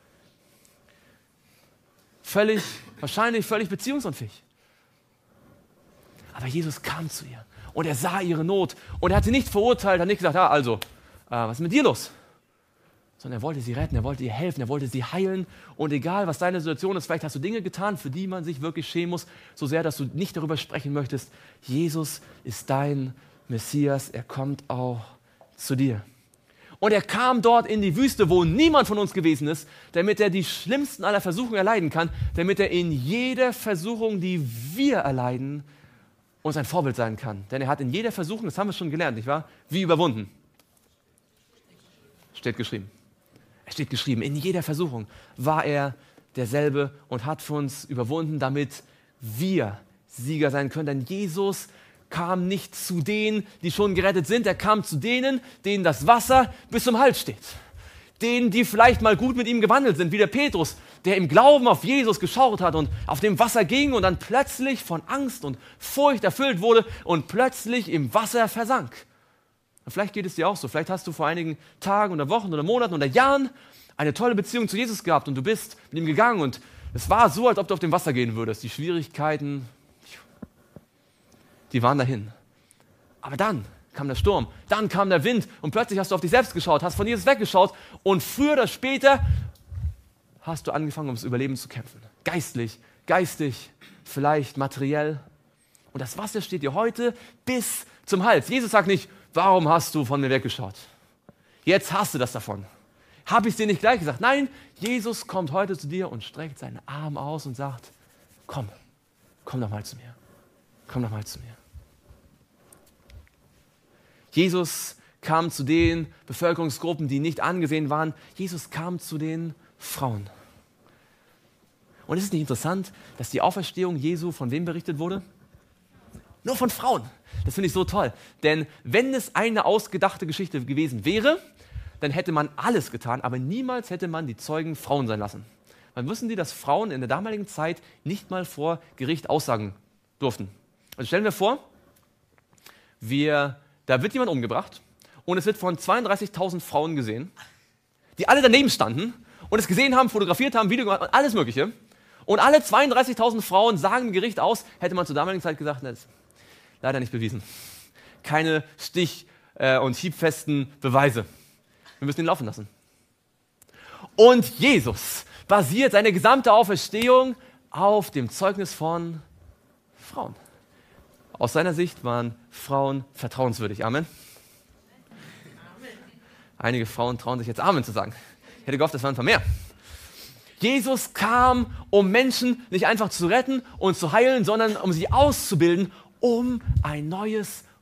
Völlig, wahrscheinlich völlig beziehungsunfähig. Aber Jesus kam zu ihr und er sah ihre Not und er hat sie nicht verurteilt, hat nicht gesagt, ja, also, äh, was ist mit dir los? Sondern er wollte sie retten, er wollte ihr helfen, er wollte sie heilen und egal, was deine Situation ist, vielleicht hast du Dinge getan, für die man sich wirklich schämen muss, so sehr, dass du nicht darüber sprechen möchtest. Jesus ist dein Messias, er kommt auch zu dir. Und er kam dort in die Wüste, wo niemand von uns gewesen ist, damit er die schlimmsten aller Versuchungen erleiden kann, damit er in jeder Versuchung, die wir erleiden, uns ein Vorbild sein kann. Denn er hat in jeder Versuchung, das haben wir schon gelernt, nicht wahr? Wie überwunden. Steht geschrieben. Es steht geschrieben, in jeder Versuchung war er derselbe und hat für uns überwunden, damit wir Sieger sein können. Denn Jesus kam nicht zu denen, die schon gerettet sind. Er kam zu denen, denen das Wasser bis zum Hals steht. Denen, die vielleicht mal gut mit ihm gewandelt sind, wie der Petrus, der im Glauben auf Jesus geschaut hat und auf dem Wasser ging und dann plötzlich von Angst und Furcht erfüllt wurde und plötzlich im Wasser versank. Und vielleicht geht es dir auch so. Vielleicht hast du vor einigen Tagen oder Wochen oder Monaten oder Jahren eine tolle Beziehung zu Jesus gehabt und du bist mit ihm gegangen und es war so, als ob du auf dem Wasser gehen würdest. Die Schwierigkeiten, die waren dahin. Aber dann kam der Sturm, dann kam der Wind und plötzlich hast du auf dich selbst geschaut, hast von Jesus weggeschaut und früher oder später hast du angefangen, ums Überleben zu kämpfen. Geistlich, geistig, vielleicht materiell. Und das Wasser steht dir heute bis zum Hals. Jesus sagt nicht, warum hast du von mir weggeschaut? Jetzt hast du das davon. Habe ich es dir nicht gleich gesagt? Nein, Jesus kommt heute zu dir und streckt seinen Arm aus und sagt, komm, komm doch mal zu mir. Komm doch mal zu mir. Jesus kam zu den Bevölkerungsgruppen, die nicht angesehen waren. Jesus kam zu den Frauen. Und ist es nicht interessant, dass die Auferstehung Jesu von wem berichtet wurde? Nur von Frauen. Das finde ich so toll. Denn wenn es eine ausgedachte Geschichte gewesen wäre, dann hätte man alles getan, aber niemals hätte man die Zeugen Frauen sein lassen. Weil wussten die, dass Frauen in der damaligen Zeit nicht mal vor Gericht aussagen durften. Also stellen wir vor, wir, da wird jemand umgebracht und es wird von zweiunddreißigtausend Frauen gesehen, die alle daneben standen und es gesehen haben, fotografiert haben, Video gemacht, alles Mögliche. Und alle zweiunddreißigtausend Frauen sagen im Gericht aus, hätte man zur damaligen Zeit gesagt, das ist leider nicht bewiesen. Keine stich- äh, und hiebfesten Beweise. Wir müssen ihn laufen lassen. Und Jesus basiert seine gesamte Auferstehung auf dem Zeugnis von Frauen. Aus seiner Sicht waren Frauen vertrauenswürdig. Amen. Amen. Einige Frauen trauen sich jetzt Amen zu sagen. Ich hätte gehofft, das waren ein paar mehr. Jesus kam, um Menschen nicht einfach zu retten und zu heilen, sondern um sie auszubilden, um ein neues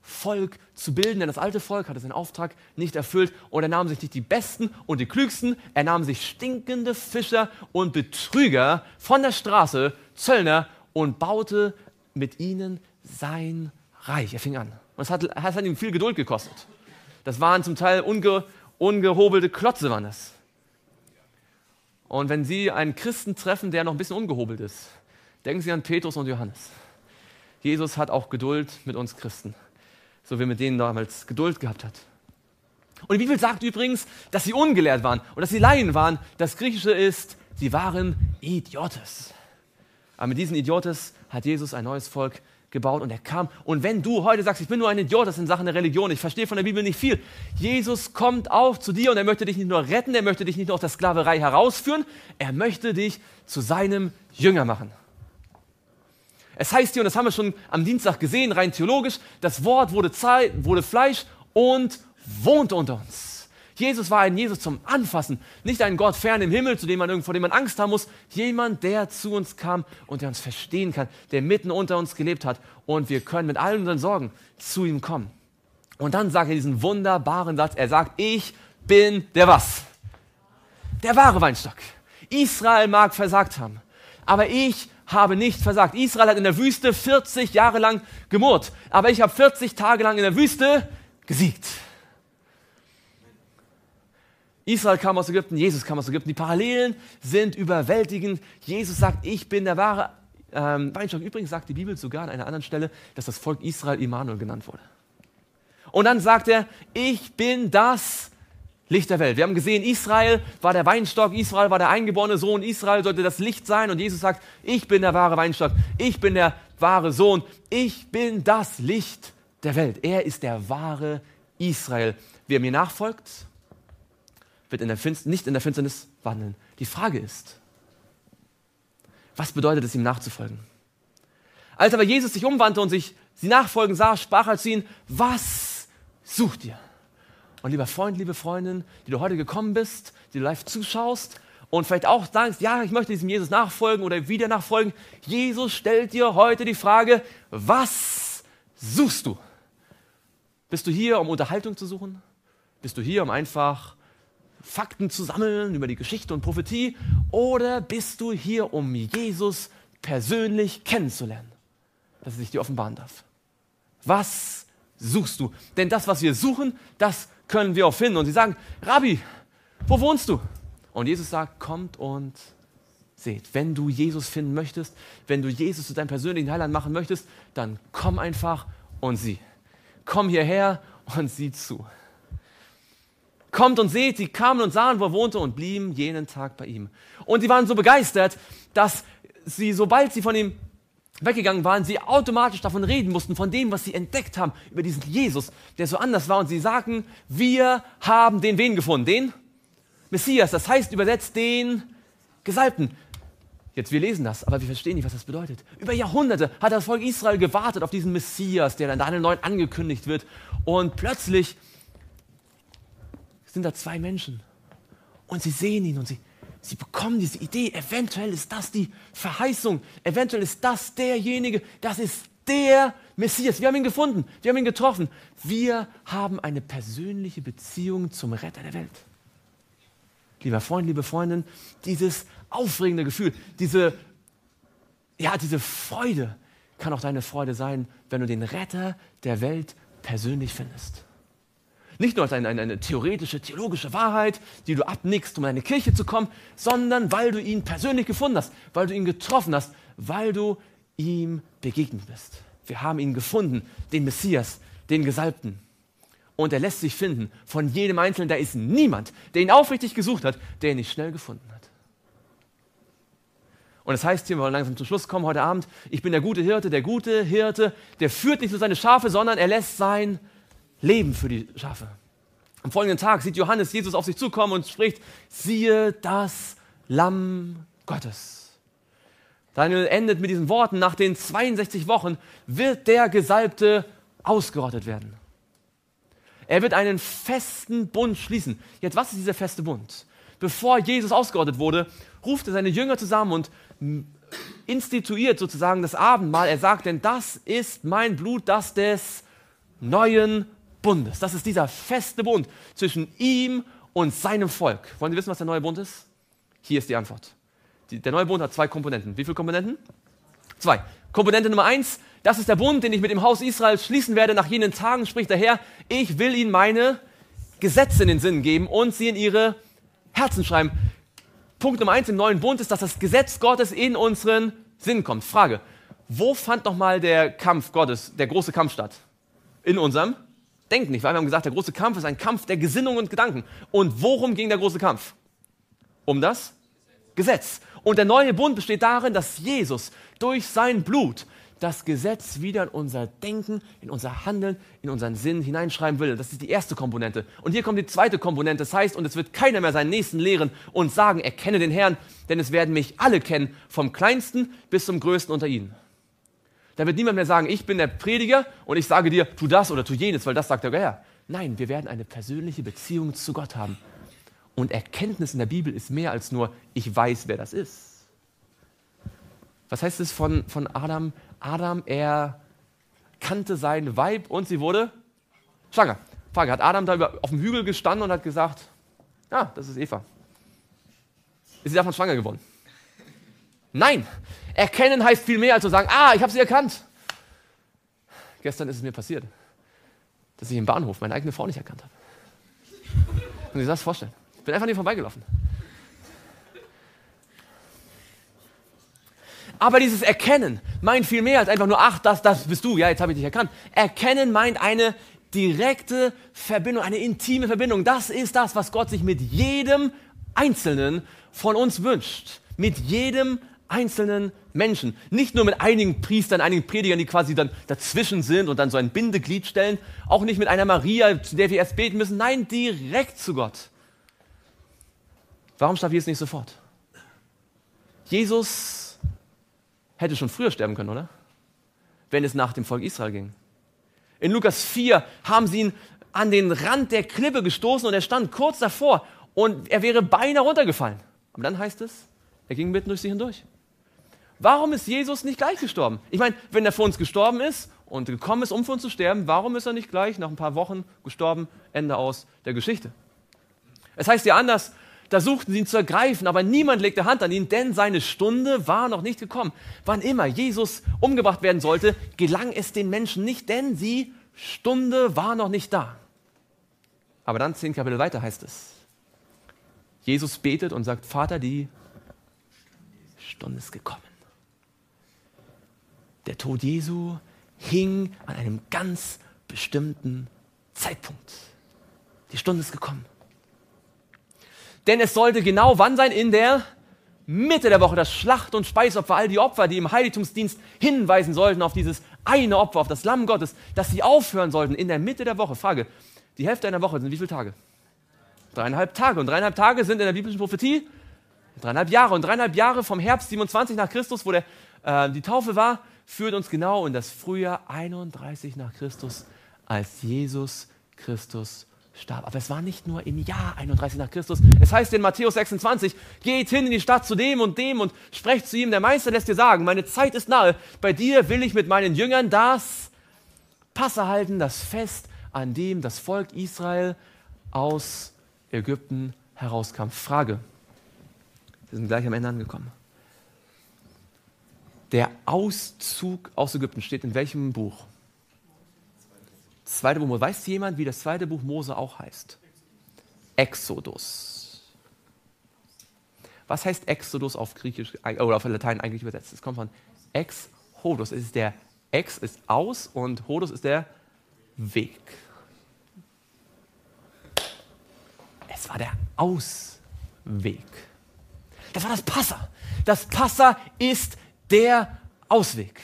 Volk zu bilden, denn das alte Volk hatte seinen Auftrag nicht erfüllt und er nahm sich nicht die Besten und die Klügsten, er nahm sich stinkende Fischer und Betrüger von der Straße, Zöllner, und baute mit ihnen sein Reich. Er fing an. Und es hat, es hat ihm viel Geduld gekostet. Das waren zum Teil unge, ungehobelte Klotze, waren das. Und wenn Sie einen Christen treffen, der noch ein bisschen ungehobelt ist, denken Sie an Petrus und Johannes. Jesus hat auch Geduld mit uns Christen, so wie mit denen damals Geduld gehabt hat. Und die Bibel sagt übrigens, dass sie ungelehrt waren und dass sie Laien waren. Das Griechische ist, sie waren Idiotes. Aber mit diesen Idiotes hat Jesus ein neues Volk gebaut und er kam. Und wenn du heute sagst, ich bin nur ein Idiot, das ist in Sachen der Religion, ich verstehe von der Bibel nicht viel. Jesus kommt auch zu dir und er möchte dich nicht nur retten, er möchte dich nicht nur aus der Sklaverei herausführen, er möchte dich zu seinem Jünger machen. Es heißt hier, und das haben wir schon am Dienstag gesehen, rein theologisch, das Wort wurde, Zeit, wurde Fleisch und wohnte unter uns. Jesus war ein Jesus zum Anfassen, nicht ein Gott fern im Himmel, zu dem man, vor dem man Angst haben muss. Jemand, der zu uns kam und der uns verstehen kann, der mitten unter uns gelebt hat. Und wir können mit all unseren Sorgen zu ihm kommen. Und dann sagt er diesen wunderbaren Satz, er sagt, ich bin der was? Der wahre Weinstock. Israel mag versagt haben, aber ich habe nicht versagt. Israel hat in der Wüste vierzig Jahre lang gemurrt, aber ich habe vierzig Tage lang in der Wüste gesiegt. Israel kam aus Ägypten, Jesus kam aus Ägypten. Die Parallelen sind überwältigend. Jesus sagt, ich bin der wahre ähm, Weinstock. Übrigens sagt die Bibel sogar an einer anderen Stelle, dass das Volk Israel Immanuel genannt wurde. Und dann sagt er, ich bin das Licht der Welt. Wir haben gesehen, Israel war der Weinstock, Israel war der eingeborene Sohn, Israel sollte das Licht sein. Und Jesus sagt, ich bin der wahre Weinstock, ich bin der wahre Sohn, ich bin das Licht der Welt. Er ist der wahre Israel. Wer mir nachfolgt, wird in der Finst- nicht in der Finsternis wandeln. Die Frage ist, was bedeutet es, ihm nachzufolgen? Als aber Jesus sich umwandte und sich sie nachfolgen sah, sprach er zu ihnen, was sucht ihr? Und lieber Freund, liebe Freundin, die du heute gekommen bist, die du live zuschaust und vielleicht auch sagst, ja, ich möchte diesem Jesus nachfolgen oder wieder nachfolgen. Jesus stellt dir heute die Frage, was suchst du? Bist du hier, um Unterhaltung zu suchen? Bist du hier, um einfach Fakten zu sammeln über die Geschichte und Prophetie? Oder bist du hier, um Jesus persönlich kennenzulernen, dass er sich dir offenbaren darf? Was suchst du? Denn das, was wir suchen, das können wir auch finden. Und sie sagen, Rabbi, wo wohnst du? Und Jesus sagt, kommt und seht. Wenn du Jesus finden möchtest, wenn du Jesus zu deinem persönlichen Heiland machen möchtest, dann komm einfach und sieh. Komm hierher und sieh zu. Kommt und seht, sie kamen und sahen, wo er wohnte und blieben jenen Tag bei ihm. Und sie waren so begeistert, dass sie, sobald sie von ihm weggegangen waren, sie automatisch davon reden mussten, von dem, was sie entdeckt haben, über diesen Jesus, der so anders war. Und sie sagten, wir haben den wen gefunden? Den Messias, das heißt übersetzt den Gesalbten. Jetzt, wir lesen das, aber wir verstehen nicht, was das bedeutet. Über Jahrhunderte hat das Volk Israel gewartet auf diesen Messias, der dann Daniel neun angekündigt wird. Und plötzlich sind da zwei Menschen und sie sehen ihn und sie, sie bekommen diese Idee, eventuell ist das die Verheißung, eventuell ist das derjenige, das ist der Messias. Wir haben ihn gefunden, wir haben ihn getroffen. Wir haben eine persönliche Beziehung zum Retter der Welt. Lieber Freund, liebe Freundin, dieses aufregende Gefühl, diese, ja, diese Freude kann auch deine Freude sein, wenn du den Retter der Welt persönlich findest. Nicht nur als eine, eine, eine theoretische, theologische Wahrheit, die du abnickst, um in eine Kirche zu kommen, sondern weil du ihn persönlich gefunden hast, weil du ihn getroffen hast, weil du ihm begegnet bist. Wir haben ihn gefunden, den Messias, den Gesalbten. Und er lässt sich finden von jedem Einzelnen. Da ist niemand, der ihn aufrichtig gesucht hat, der ihn nicht schnell gefunden hat. Und das heißt hier, wir wollen langsam zum Schluss kommen heute Abend, ich bin der gute Hirte, der gute Hirte, der führt nicht nur seine Schafe, sondern er lässt sein Leben für die Schafe. Am folgenden Tag sieht Johannes Jesus auf sich zukommen und spricht, siehe das Lamm Gottes. Daniel endet mit diesen Worten, nach den zweiundsechzig Wochen wird der Gesalbte ausgerottet werden. Er wird einen festen Bund schließen. Jetzt, was ist dieser feste Bund? Bevor Jesus ausgerottet wurde, ruft er seine Jünger zusammen und instituiert sozusagen das Abendmahl. Er sagt, denn das ist mein Blut, das des neuen Bundes. Das ist dieser feste Bund zwischen ihm und seinem Volk. Wollen Sie wissen, was der neue Bund ist? Hier ist die Antwort. Die, der neue Bund hat zwei Komponenten. Wie viele Komponenten? Zwei. Komponente Nummer eins, das ist der Bund, den ich mit dem Haus Israel schließen werde. Nach jenen Tagen spricht der Herr, ich will ihnen meine Gesetze in den Sinn geben und sie in ihre Herzen schreiben. Punkt Nummer eins im neuen Bund ist, dass das Gesetz Gottes in unseren Sinn kommt. Frage, wo fand nochmal der Kampf Gottes, der große Kampf statt? In unserem Denken, nicht wahr? Wir haben gesagt, der große Kampf ist ein Kampf der Gesinnung und Gedanken. Und worum ging der große Kampf? Um das Gesetz. Und der neue Bund besteht darin, dass Jesus durch sein Blut das Gesetz wieder in unser Denken, in unser Handeln, in unseren Sinn hineinschreiben will. Das ist die erste Komponente. Und hier kommt die zweite Komponente. Das heißt, und es wird keiner mehr seinen Nächsten lehren und sagen, erkenne den Herrn, denn es werden mich alle kennen, vom Kleinsten bis zum Größten unter ihnen. Da wird niemand mehr sagen, ich bin der Prediger und ich sage dir, tu das oder tu jenes, weil das sagt der Herr. Nein, wir werden eine persönliche Beziehung zu Gott haben. Und Erkenntnis in der Bibel ist mehr als nur, ich weiß, wer das ist. Was heißt es von, von Adam? Adam, er kannte sein Weib und sie wurde schwanger. Frage, hat Adam da über, auf dem Hügel gestanden und hat gesagt, ja, das ist Eva. Ist sie davon schwanger geworden? Nein, erkennen heißt viel mehr als zu sagen, ah, ich habe sie erkannt. Gestern ist es mir passiert, dass ich im Bahnhof meine eigene Frau nicht erkannt habe. Können Sie sich das vorstellen? Ich bin einfach nicht vorbeigelaufen. Aber dieses Erkennen meint viel mehr als einfach nur, ach, das, das bist du, ja, jetzt habe ich dich erkannt. Erkennen meint eine direkte Verbindung, eine intime Verbindung. Das ist das, was Gott sich mit jedem Einzelnen von uns wünscht. Mit jedem einzelnen Menschen. Nicht nur mit einigen Priestern, einigen Predigern, die quasi dann dazwischen sind und dann so ein Bindeglied stellen. Auch nicht mit einer Maria, zu der wir erst beten müssen. Nein, direkt zu Gott. Warum starb Jesus nicht sofort? Jesus hätte schon früher sterben können, oder? Wenn es nach dem Volk Israel ging. In Lukas vier haben sie ihn an den Rand der Klippe gestoßen und er stand kurz davor und er wäre beinahe runtergefallen. Aber dann heißt es, er ging mitten durch sie hindurch. Warum ist Jesus nicht gleich gestorben? Ich meine, wenn er für uns gestorben ist und gekommen ist, um für uns zu sterben, warum ist er nicht gleich nach ein paar Wochen gestorben? Ende aus der Geschichte. Es heißt ja anders, da suchten sie ihn zu ergreifen, aber niemand legte Hand an ihn, denn seine Stunde war noch nicht gekommen. Wann immer Jesus umgebracht werden sollte, gelang es den Menschen nicht, denn die Stunde war noch nicht da. Aber dann zehn Kapitel weiter heißt es, Jesus betet und sagt, Vater, die Stunde ist gekommen. Der Tod Jesu hing an einem ganz bestimmten Zeitpunkt. Die Stunde ist gekommen. Denn es sollte genau wann sein? In der Mitte der Woche, das Schlacht- und Speisopfer, all die Opfer, die im Heiligtumsdienst hinweisen sollten auf dieses eine Opfer, auf das Lamm Gottes, dass sie aufhören sollten in der Mitte der Woche. Frage, die Hälfte einer Woche sind wie viele Tage? Dreieinhalb Tage. Und dreieinhalb Tage sind in der biblischen Prophetie dreieinhalb Jahre. Und dreieinhalb Jahre vom Herbst siebenundzwanzig nach Christus, wo der, äh, die Taufe war, führt uns genau in das Frühjahr einunddreißig nach Christus, als Jesus Christus starb. Aber es war nicht nur im Jahr einunddreißig nach Christus. Es heißt in Matthäus sechsundzwanzig, geht hin in die Stadt zu dem und dem und sprecht zu ihm. Der Meister lässt dir sagen, meine Zeit ist nahe. Bei dir will ich mit meinen Jüngern das Passa halten, das Fest, an dem das Volk Israel aus Ägypten herauskam. Frage. Wir sind gleich am Ende angekommen. Der Auszug aus Ägypten steht in welchem Buch? Zweite Buch Mose. Weiß jemand, wie das zweite Buch Mose auch heißt? Exodus. Was heißt Exodus auf Griechisch oder auf Latein eigentlich übersetzt? Es kommt von Ex-Hodus. Es ist der Ex ist aus und Hodus ist der Weg. Es war der Ausweg. Das war das Passa. Das Passa ist der Ausweg.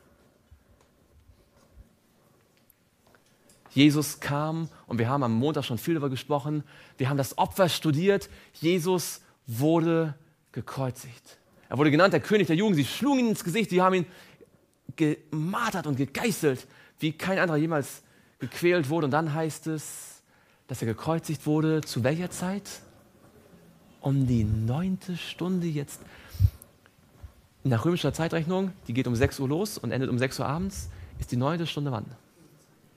Jesus kam und wir haben am Montag schon viel darüber gesprochen. Wir haben das Opfer studiert. Jesus wurde gekreuzigt. Er wurde genannt der König der Jugend. Sie schlugen ihn ins Gesicht. Sie haben ihn gemartert und gegeißelt, wie kein anderer jemals gequält wurde. Und dann heißt es, dass er gekreuzigt wurde. Zu welcher Zeit? Um die neunte Stunde jetzt. Nach römischer Zeitrechnung, die geht um sechs Uhr los und endet um sechs Uhr abends, ist die neunte Stunde wann?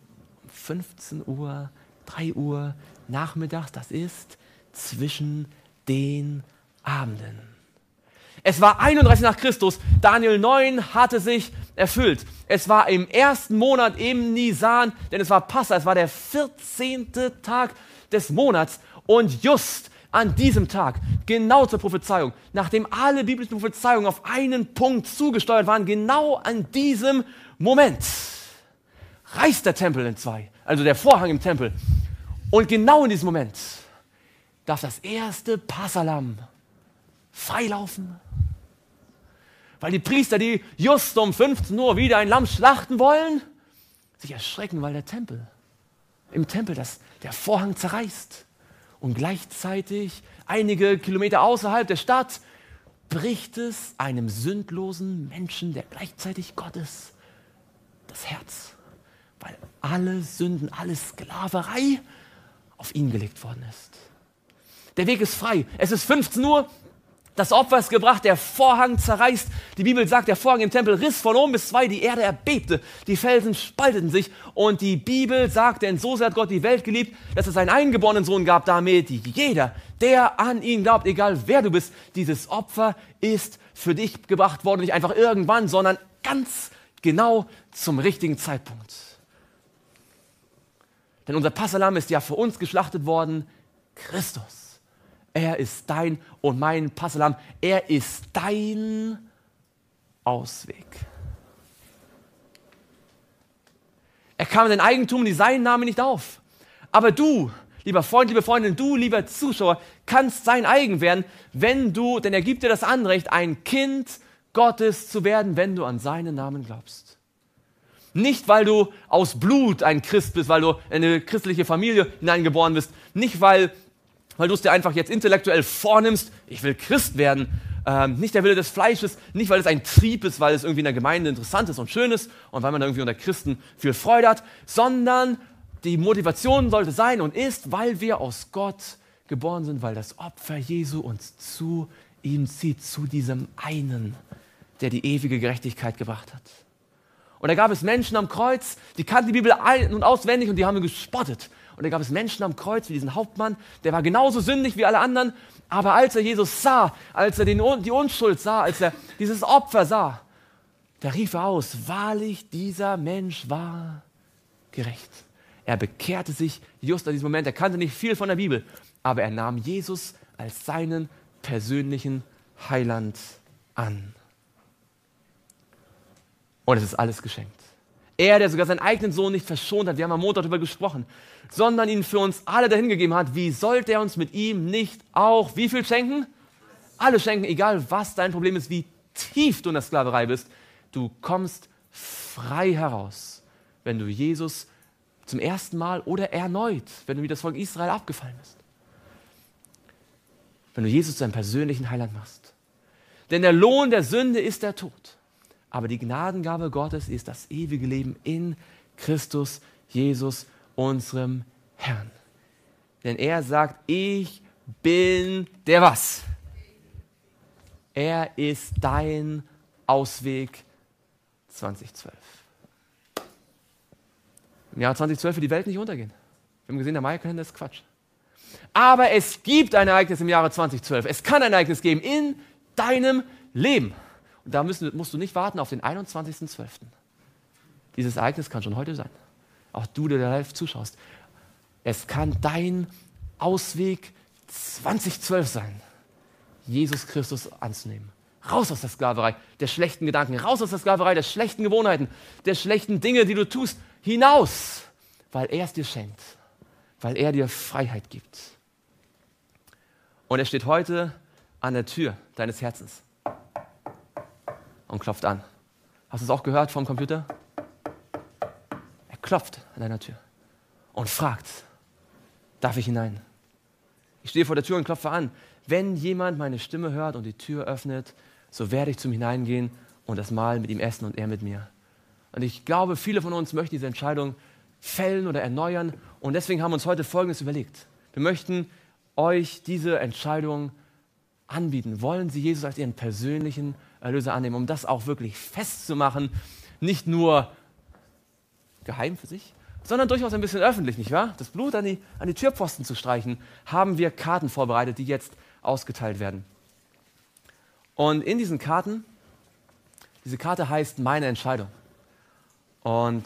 fünfzehn Uhr, drei Uhr nachmittags, das ist zwischen den Abenden. Es war einunddreißig nach Christus, Daniel neun hatte sich erfüllt. Es war im ersten Monat im Nisan, denn es war Passa, es war der vierzehnte Tag des Monats und just an diesem Tag, genau zur Prophezeiung, nachdem alle biblischen Prophezeiungen auf einen Punkt zugesteuert waren, genau an diesem Moment reißt der Tempel in zwei, also der Vorhang im Tempel. Und genau in diesem Moment darf das erste Passahlamm freilaufen, weil die Priester, die just um fünfzehn Uhr wieder ein Lamm schlachten wollen, sich erschrecken, weil der Tempel, im Tempel das, der Vorhang zerreißt. Und gleichzeitig, einige Kilometer außerhalb der Stadt, bricht es einem sündlosen Menschen, der gleichzeitig Gott ist, das Herz. Weil alle Sünden, alle Sklaverei auf ihn gelegt worden ist. Der Weg ist frei. Es ist fünfzehn Uhr. Das Opfer ist gebracht, der Vorhang zerreißt. Die Bibel sagt, der Vorhang im Tempel riss von oben bis zwei, die Erde erbebte, die Felsen spalteten sich. Und die Bibel sagt, denn so sehr hat Gott die Welt geliebt, dass es einen eingeborenen Sohn gab, damit jeder, der an ihn glaubt, egal wer du bist, dieses Opfer ist für dich gebracht worden, nicht einfach irgendwann, sondern ganz genau zum richtigen Zeitpunkt. Denn unser Passahlamm ist ja für uns geschlachtet worden, Christus. Er ist dein und mein Passahlamm. Er ist dein Ausweg. Er kam in dein Eigentum, die seinen Namen nicht auf. Aber du, lieber Freund, liebe Freundin, du, lieber Zuschauer, kannst sein eigen werden, wenn du, denn er gibt dir das Anrecht, ein Kind Gottes zu werden, wenn du an seinen Namen glaubst. Nicht, weil du aus Blut ein Christ bist, weil du in eine christliche Familie hineingeboren bist. Nicht, weil weil du es dir einfach jetzt intellektuell vornimmst, ich will Christ werden, ähm, nicht der Wille des Fleisches, nicht weil es ein Trieb ist, weil es irgendwie in der Gemeinde interessant ist und schön ist und weil man da irgendwie unter Christen viel Freude hat, sondern die Motivation sollte sein und ist, weil wir aus Gott geboren sind, weil das Opfer Jesu uns zu ihm zieht, zu diesem einen, der die ewige Gerechtigkeit gebracht hat. Und da gab es Menschen am Kreuz, die kannten die Bibel ein- und auswendig und die haben gespottet. Und da gab es Menschen am Kreuz wie diesen Hauptmann, der war genauso sündig wie alle anderen, aber als er Jesus sah, als er den, die Unschuld sah, als er dieses Opfer sah, da rief er aus, wahrlich, dieser Mensch war gerecht. Er bekehrte sich just an diesem Moment, er kannte nicht viel von der Bibel, aber er nahm Jesus als seinen persönlichen Heiland an. Und es ist alles geschenkt. Er, der sogar seinen eigenen Sohn nicht verschont hat, wir haben am Montag darüber gesprochen, sondern ihn für uns alle dahingegeben hat, wie sollte er uns mit ihm nicht auch, wie viel schenken? Alles schenken, egal was dein Problem ist, wie tief du in der Sklaverei bist. Du kommst frei heraus, wenn du Jesus zum ersten Mal oder erneut, wenn du wie das Volk Israel abgefallen bist. Wenn du Jesus zu deinem persönlichen Heiland machst. Denn der Lohn der Sünde ist der Tod. Aber die Gnadengabe Gottes ist das ewige Leben in Christus Jesus, unserem Herrn. Denn er sagt, ich bin der was? Er ist dein Ausweg zweitausendzwölf. Im Jahr zweitausendzwölf wird die Welt nicht untergehen. Wir haben gesehen, der Maya-Kalender ist Quatsch. Aber es gibt ein Ereignis im Jahre zweitausendzwölf. Es kann ein Ereignis geben in deinem Leben. Und da müssen, musst du nicht warten auf den einundzwanzigsten zwölften Dieses Ereignis kann schon heute sein. Auch du, der live zuschaust. Es kann dein Ausweg zweitausendzwölf sein, Jesus Christus anzunehmen. Raus aus der Sklaverei der schlechten Gedanken, raus aus der Sklaverei der schlechten Gewohnheiten, der schlechten Dinge, die du tust, hinaus, weil er es dir schenkt, weil er dir Freiheit gibt. Und er steht heute an der Tür deines Herzens und klopft an. Hast du es auch gehört vom Computer? Er klopft an deiner Tür und fragt, darf ich hinein? Ich stehe vor der Tür und klopfe an. Wenn jemand meine Stimme hört und die Tür öffnet, so werde ich zum Hineingehen und das Mahl mit ihm essen und er mit mir. Und ich glaube, viele von uns möchten diese Entscheidung fällen oder erneuern und deswegen haben wir uns heute Folgendes überlegt. Wir möchten euch diese Entscheidung anbieten. Wollen Sie Jesus als Ihren persönlichen Erlöser annehmen, um das auch wirklich festzumachen, nicht nur geheim für sich, sondern durchaus ein bisschen öffentlich, nicht wahr? Das Blut an die, an die Türpfosten zu streichen, haben wir Karten vorbereitet, die jetzt ausgeteilt werden. Und in diesen Karten, diese Karte heißt Meine Entscheidung. Und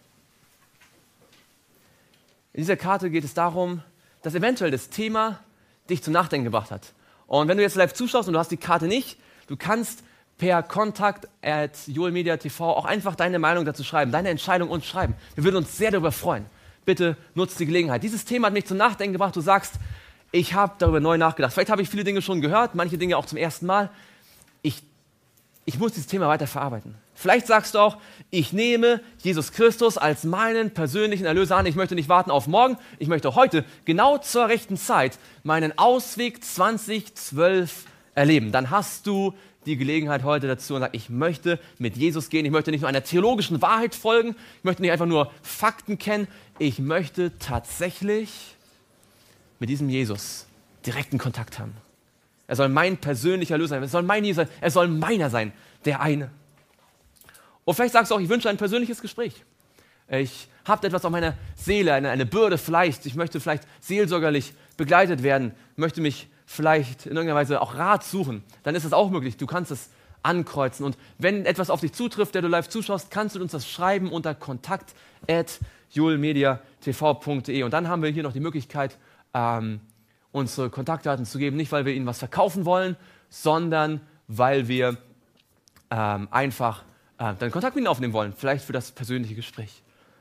in dieser Karte geht es darum, dass eventuell das Thema dich zum Nachdenken gebracht hat. Und wenn du jetzt live zuschaust und du hast die Karte nicht, du kannst per Kontakt at joelmedia T V auch einfach deine Meinung dazu schreiben, deine Entscheidung uns schreiben. Wir würden uns sehr darüber freuen. Bitte nutzt die Gelegenheit. Dieses Thema hat mich zum Nachdenken gebracht. Du sagst, ich habe darüber neu nachgedacht. Vielleicht habe ich viele Dinge schon gehört, manche Dinge auch zum ersten Mal. Ich, ich muss dieses Thema weiter verarbeiten. Vielleicht sagst du auch, ich nehme Jesus Christus als meinen persönlichen Erlöser an. Ich möchte nicht warten auf morgen. Ich möchte heute genau zur rechten Zeit meinen Ausweg zwanzig zwölf erleben. Dann hast du die Gelegenheit heute dazu und sagst, ich möchte mit Jesus gehen. Ich möchte nicht nur einer theologischen Wahrheit folgen. Ich möchte nicht einfach nur Fakten kennen. Ich möchte tatsächlich mit diesem Jesus direkten Kontakt haben. Er soll mein persönlicher Erlöser sein. Er soll mein Jesus sein. Er soll meiner sein, der eine. Und vielleicht sagst du auch, ich wünsche ein persönliches Gespräch. Ich habe etwas auf meiner Seele, eine, eine Bürde vielleicht. Ich möchte vielleicht seelsorgerlich begleitet werden, möchte mich vielleicht in irgendeiner Weise auch Rat suchen. Dann ist es auch möglich. Du kannst es ankreuzen. Und wenn etwas auf dich zutrifft, der du live zuschaust, kannst du uns das schreiben unter kontakt at joelmedia T V punkt de. Und dann haben wir hier noch die Möglichkeit, ähm, unsere Kontaktdaten zu geben. Nicht, weil wir ihnen was verkaufen wollen, sondern weil wir ähm, einfach äh, dann Kontakt mit ihnen aufnehmen wollen. Vielleicht für das persönliche Gespräch.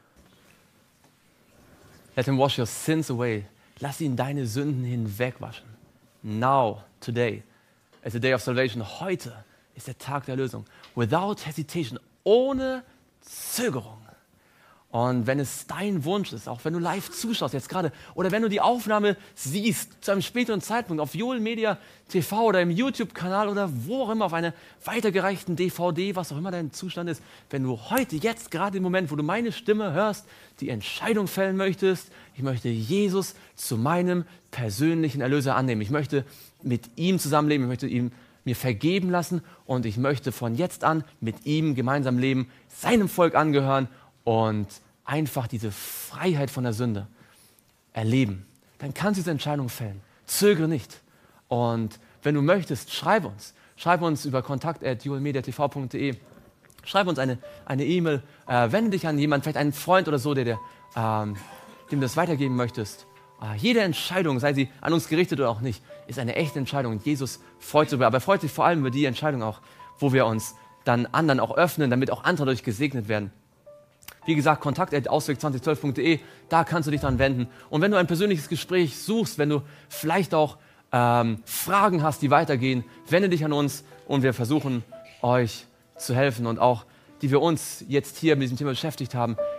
Let him wash your sins away. Lass ihn deine Sünden hinwegwaschen. Now, today, is the day of salvation. Heute ist der Tag der Erlösung. Without hesitation, ohne Zögerung. Und wenn es dein Wunsch ist, auch wenn du live zuschaust jetzt gerade, oder wenn du die Aufnahme siehst, zu einem späteren Zeitpunkt auf Joelmedia T V oder im YouTube-Kanal oder wo auch immer, auf einer weitergereichten D V D, was auch immer dein Zustand ist, wenn du heute, jetzt gerade im Moment, wo du meine Stimme hörst, die Entscheidung fällen möchtest, ich möchte Jesus zu meinem persönlichen Erlöser annehmen. Ich möchte mit ihm zusammenleben, ich möchte ihm mir vergeben lassen und ich möchte von jetzt an mit ihm gemeinsam leben, seinem Volk angehören und einfach diese Freiheit von der Sünde erleben. Dann kannst du diese Entscheidung fällen. Zögere nicht. Und wenn du möchtest, schreib uns. Schreib uns über kontakt at joelmedia T V punkt de. Schreib uns eine eine E-Mail. Äh, wende dich an jemanden, vielleicht einen Freund oder so, der, der, ähm, dem du das weitergeben möchtest. Äh, jede Entscheidung, sei sie an uns gerichtet oder auch nicht, ist eine echte Entscheidung. Und Jesus freut sich darüber. Aber er freut sich vor allem über die Entscheidung auch, wo wir uns dann anderen auch öffnen, damit auch andere dadurch gesegnet werden. Wie gesagt, kontakt at ausweg zwanzig zwölf punkt de, da kannst du dich dran wenden. Und wenn du ein persönliches Gespräch suchst, wenn du vielleicht auch ähm, Fragen hast, die weitergehen, wende dich an uns und wir versuchen, euch zu helfen. Und auch, die wir uns jetzt hier mit diesem Thema beschäftigt haben,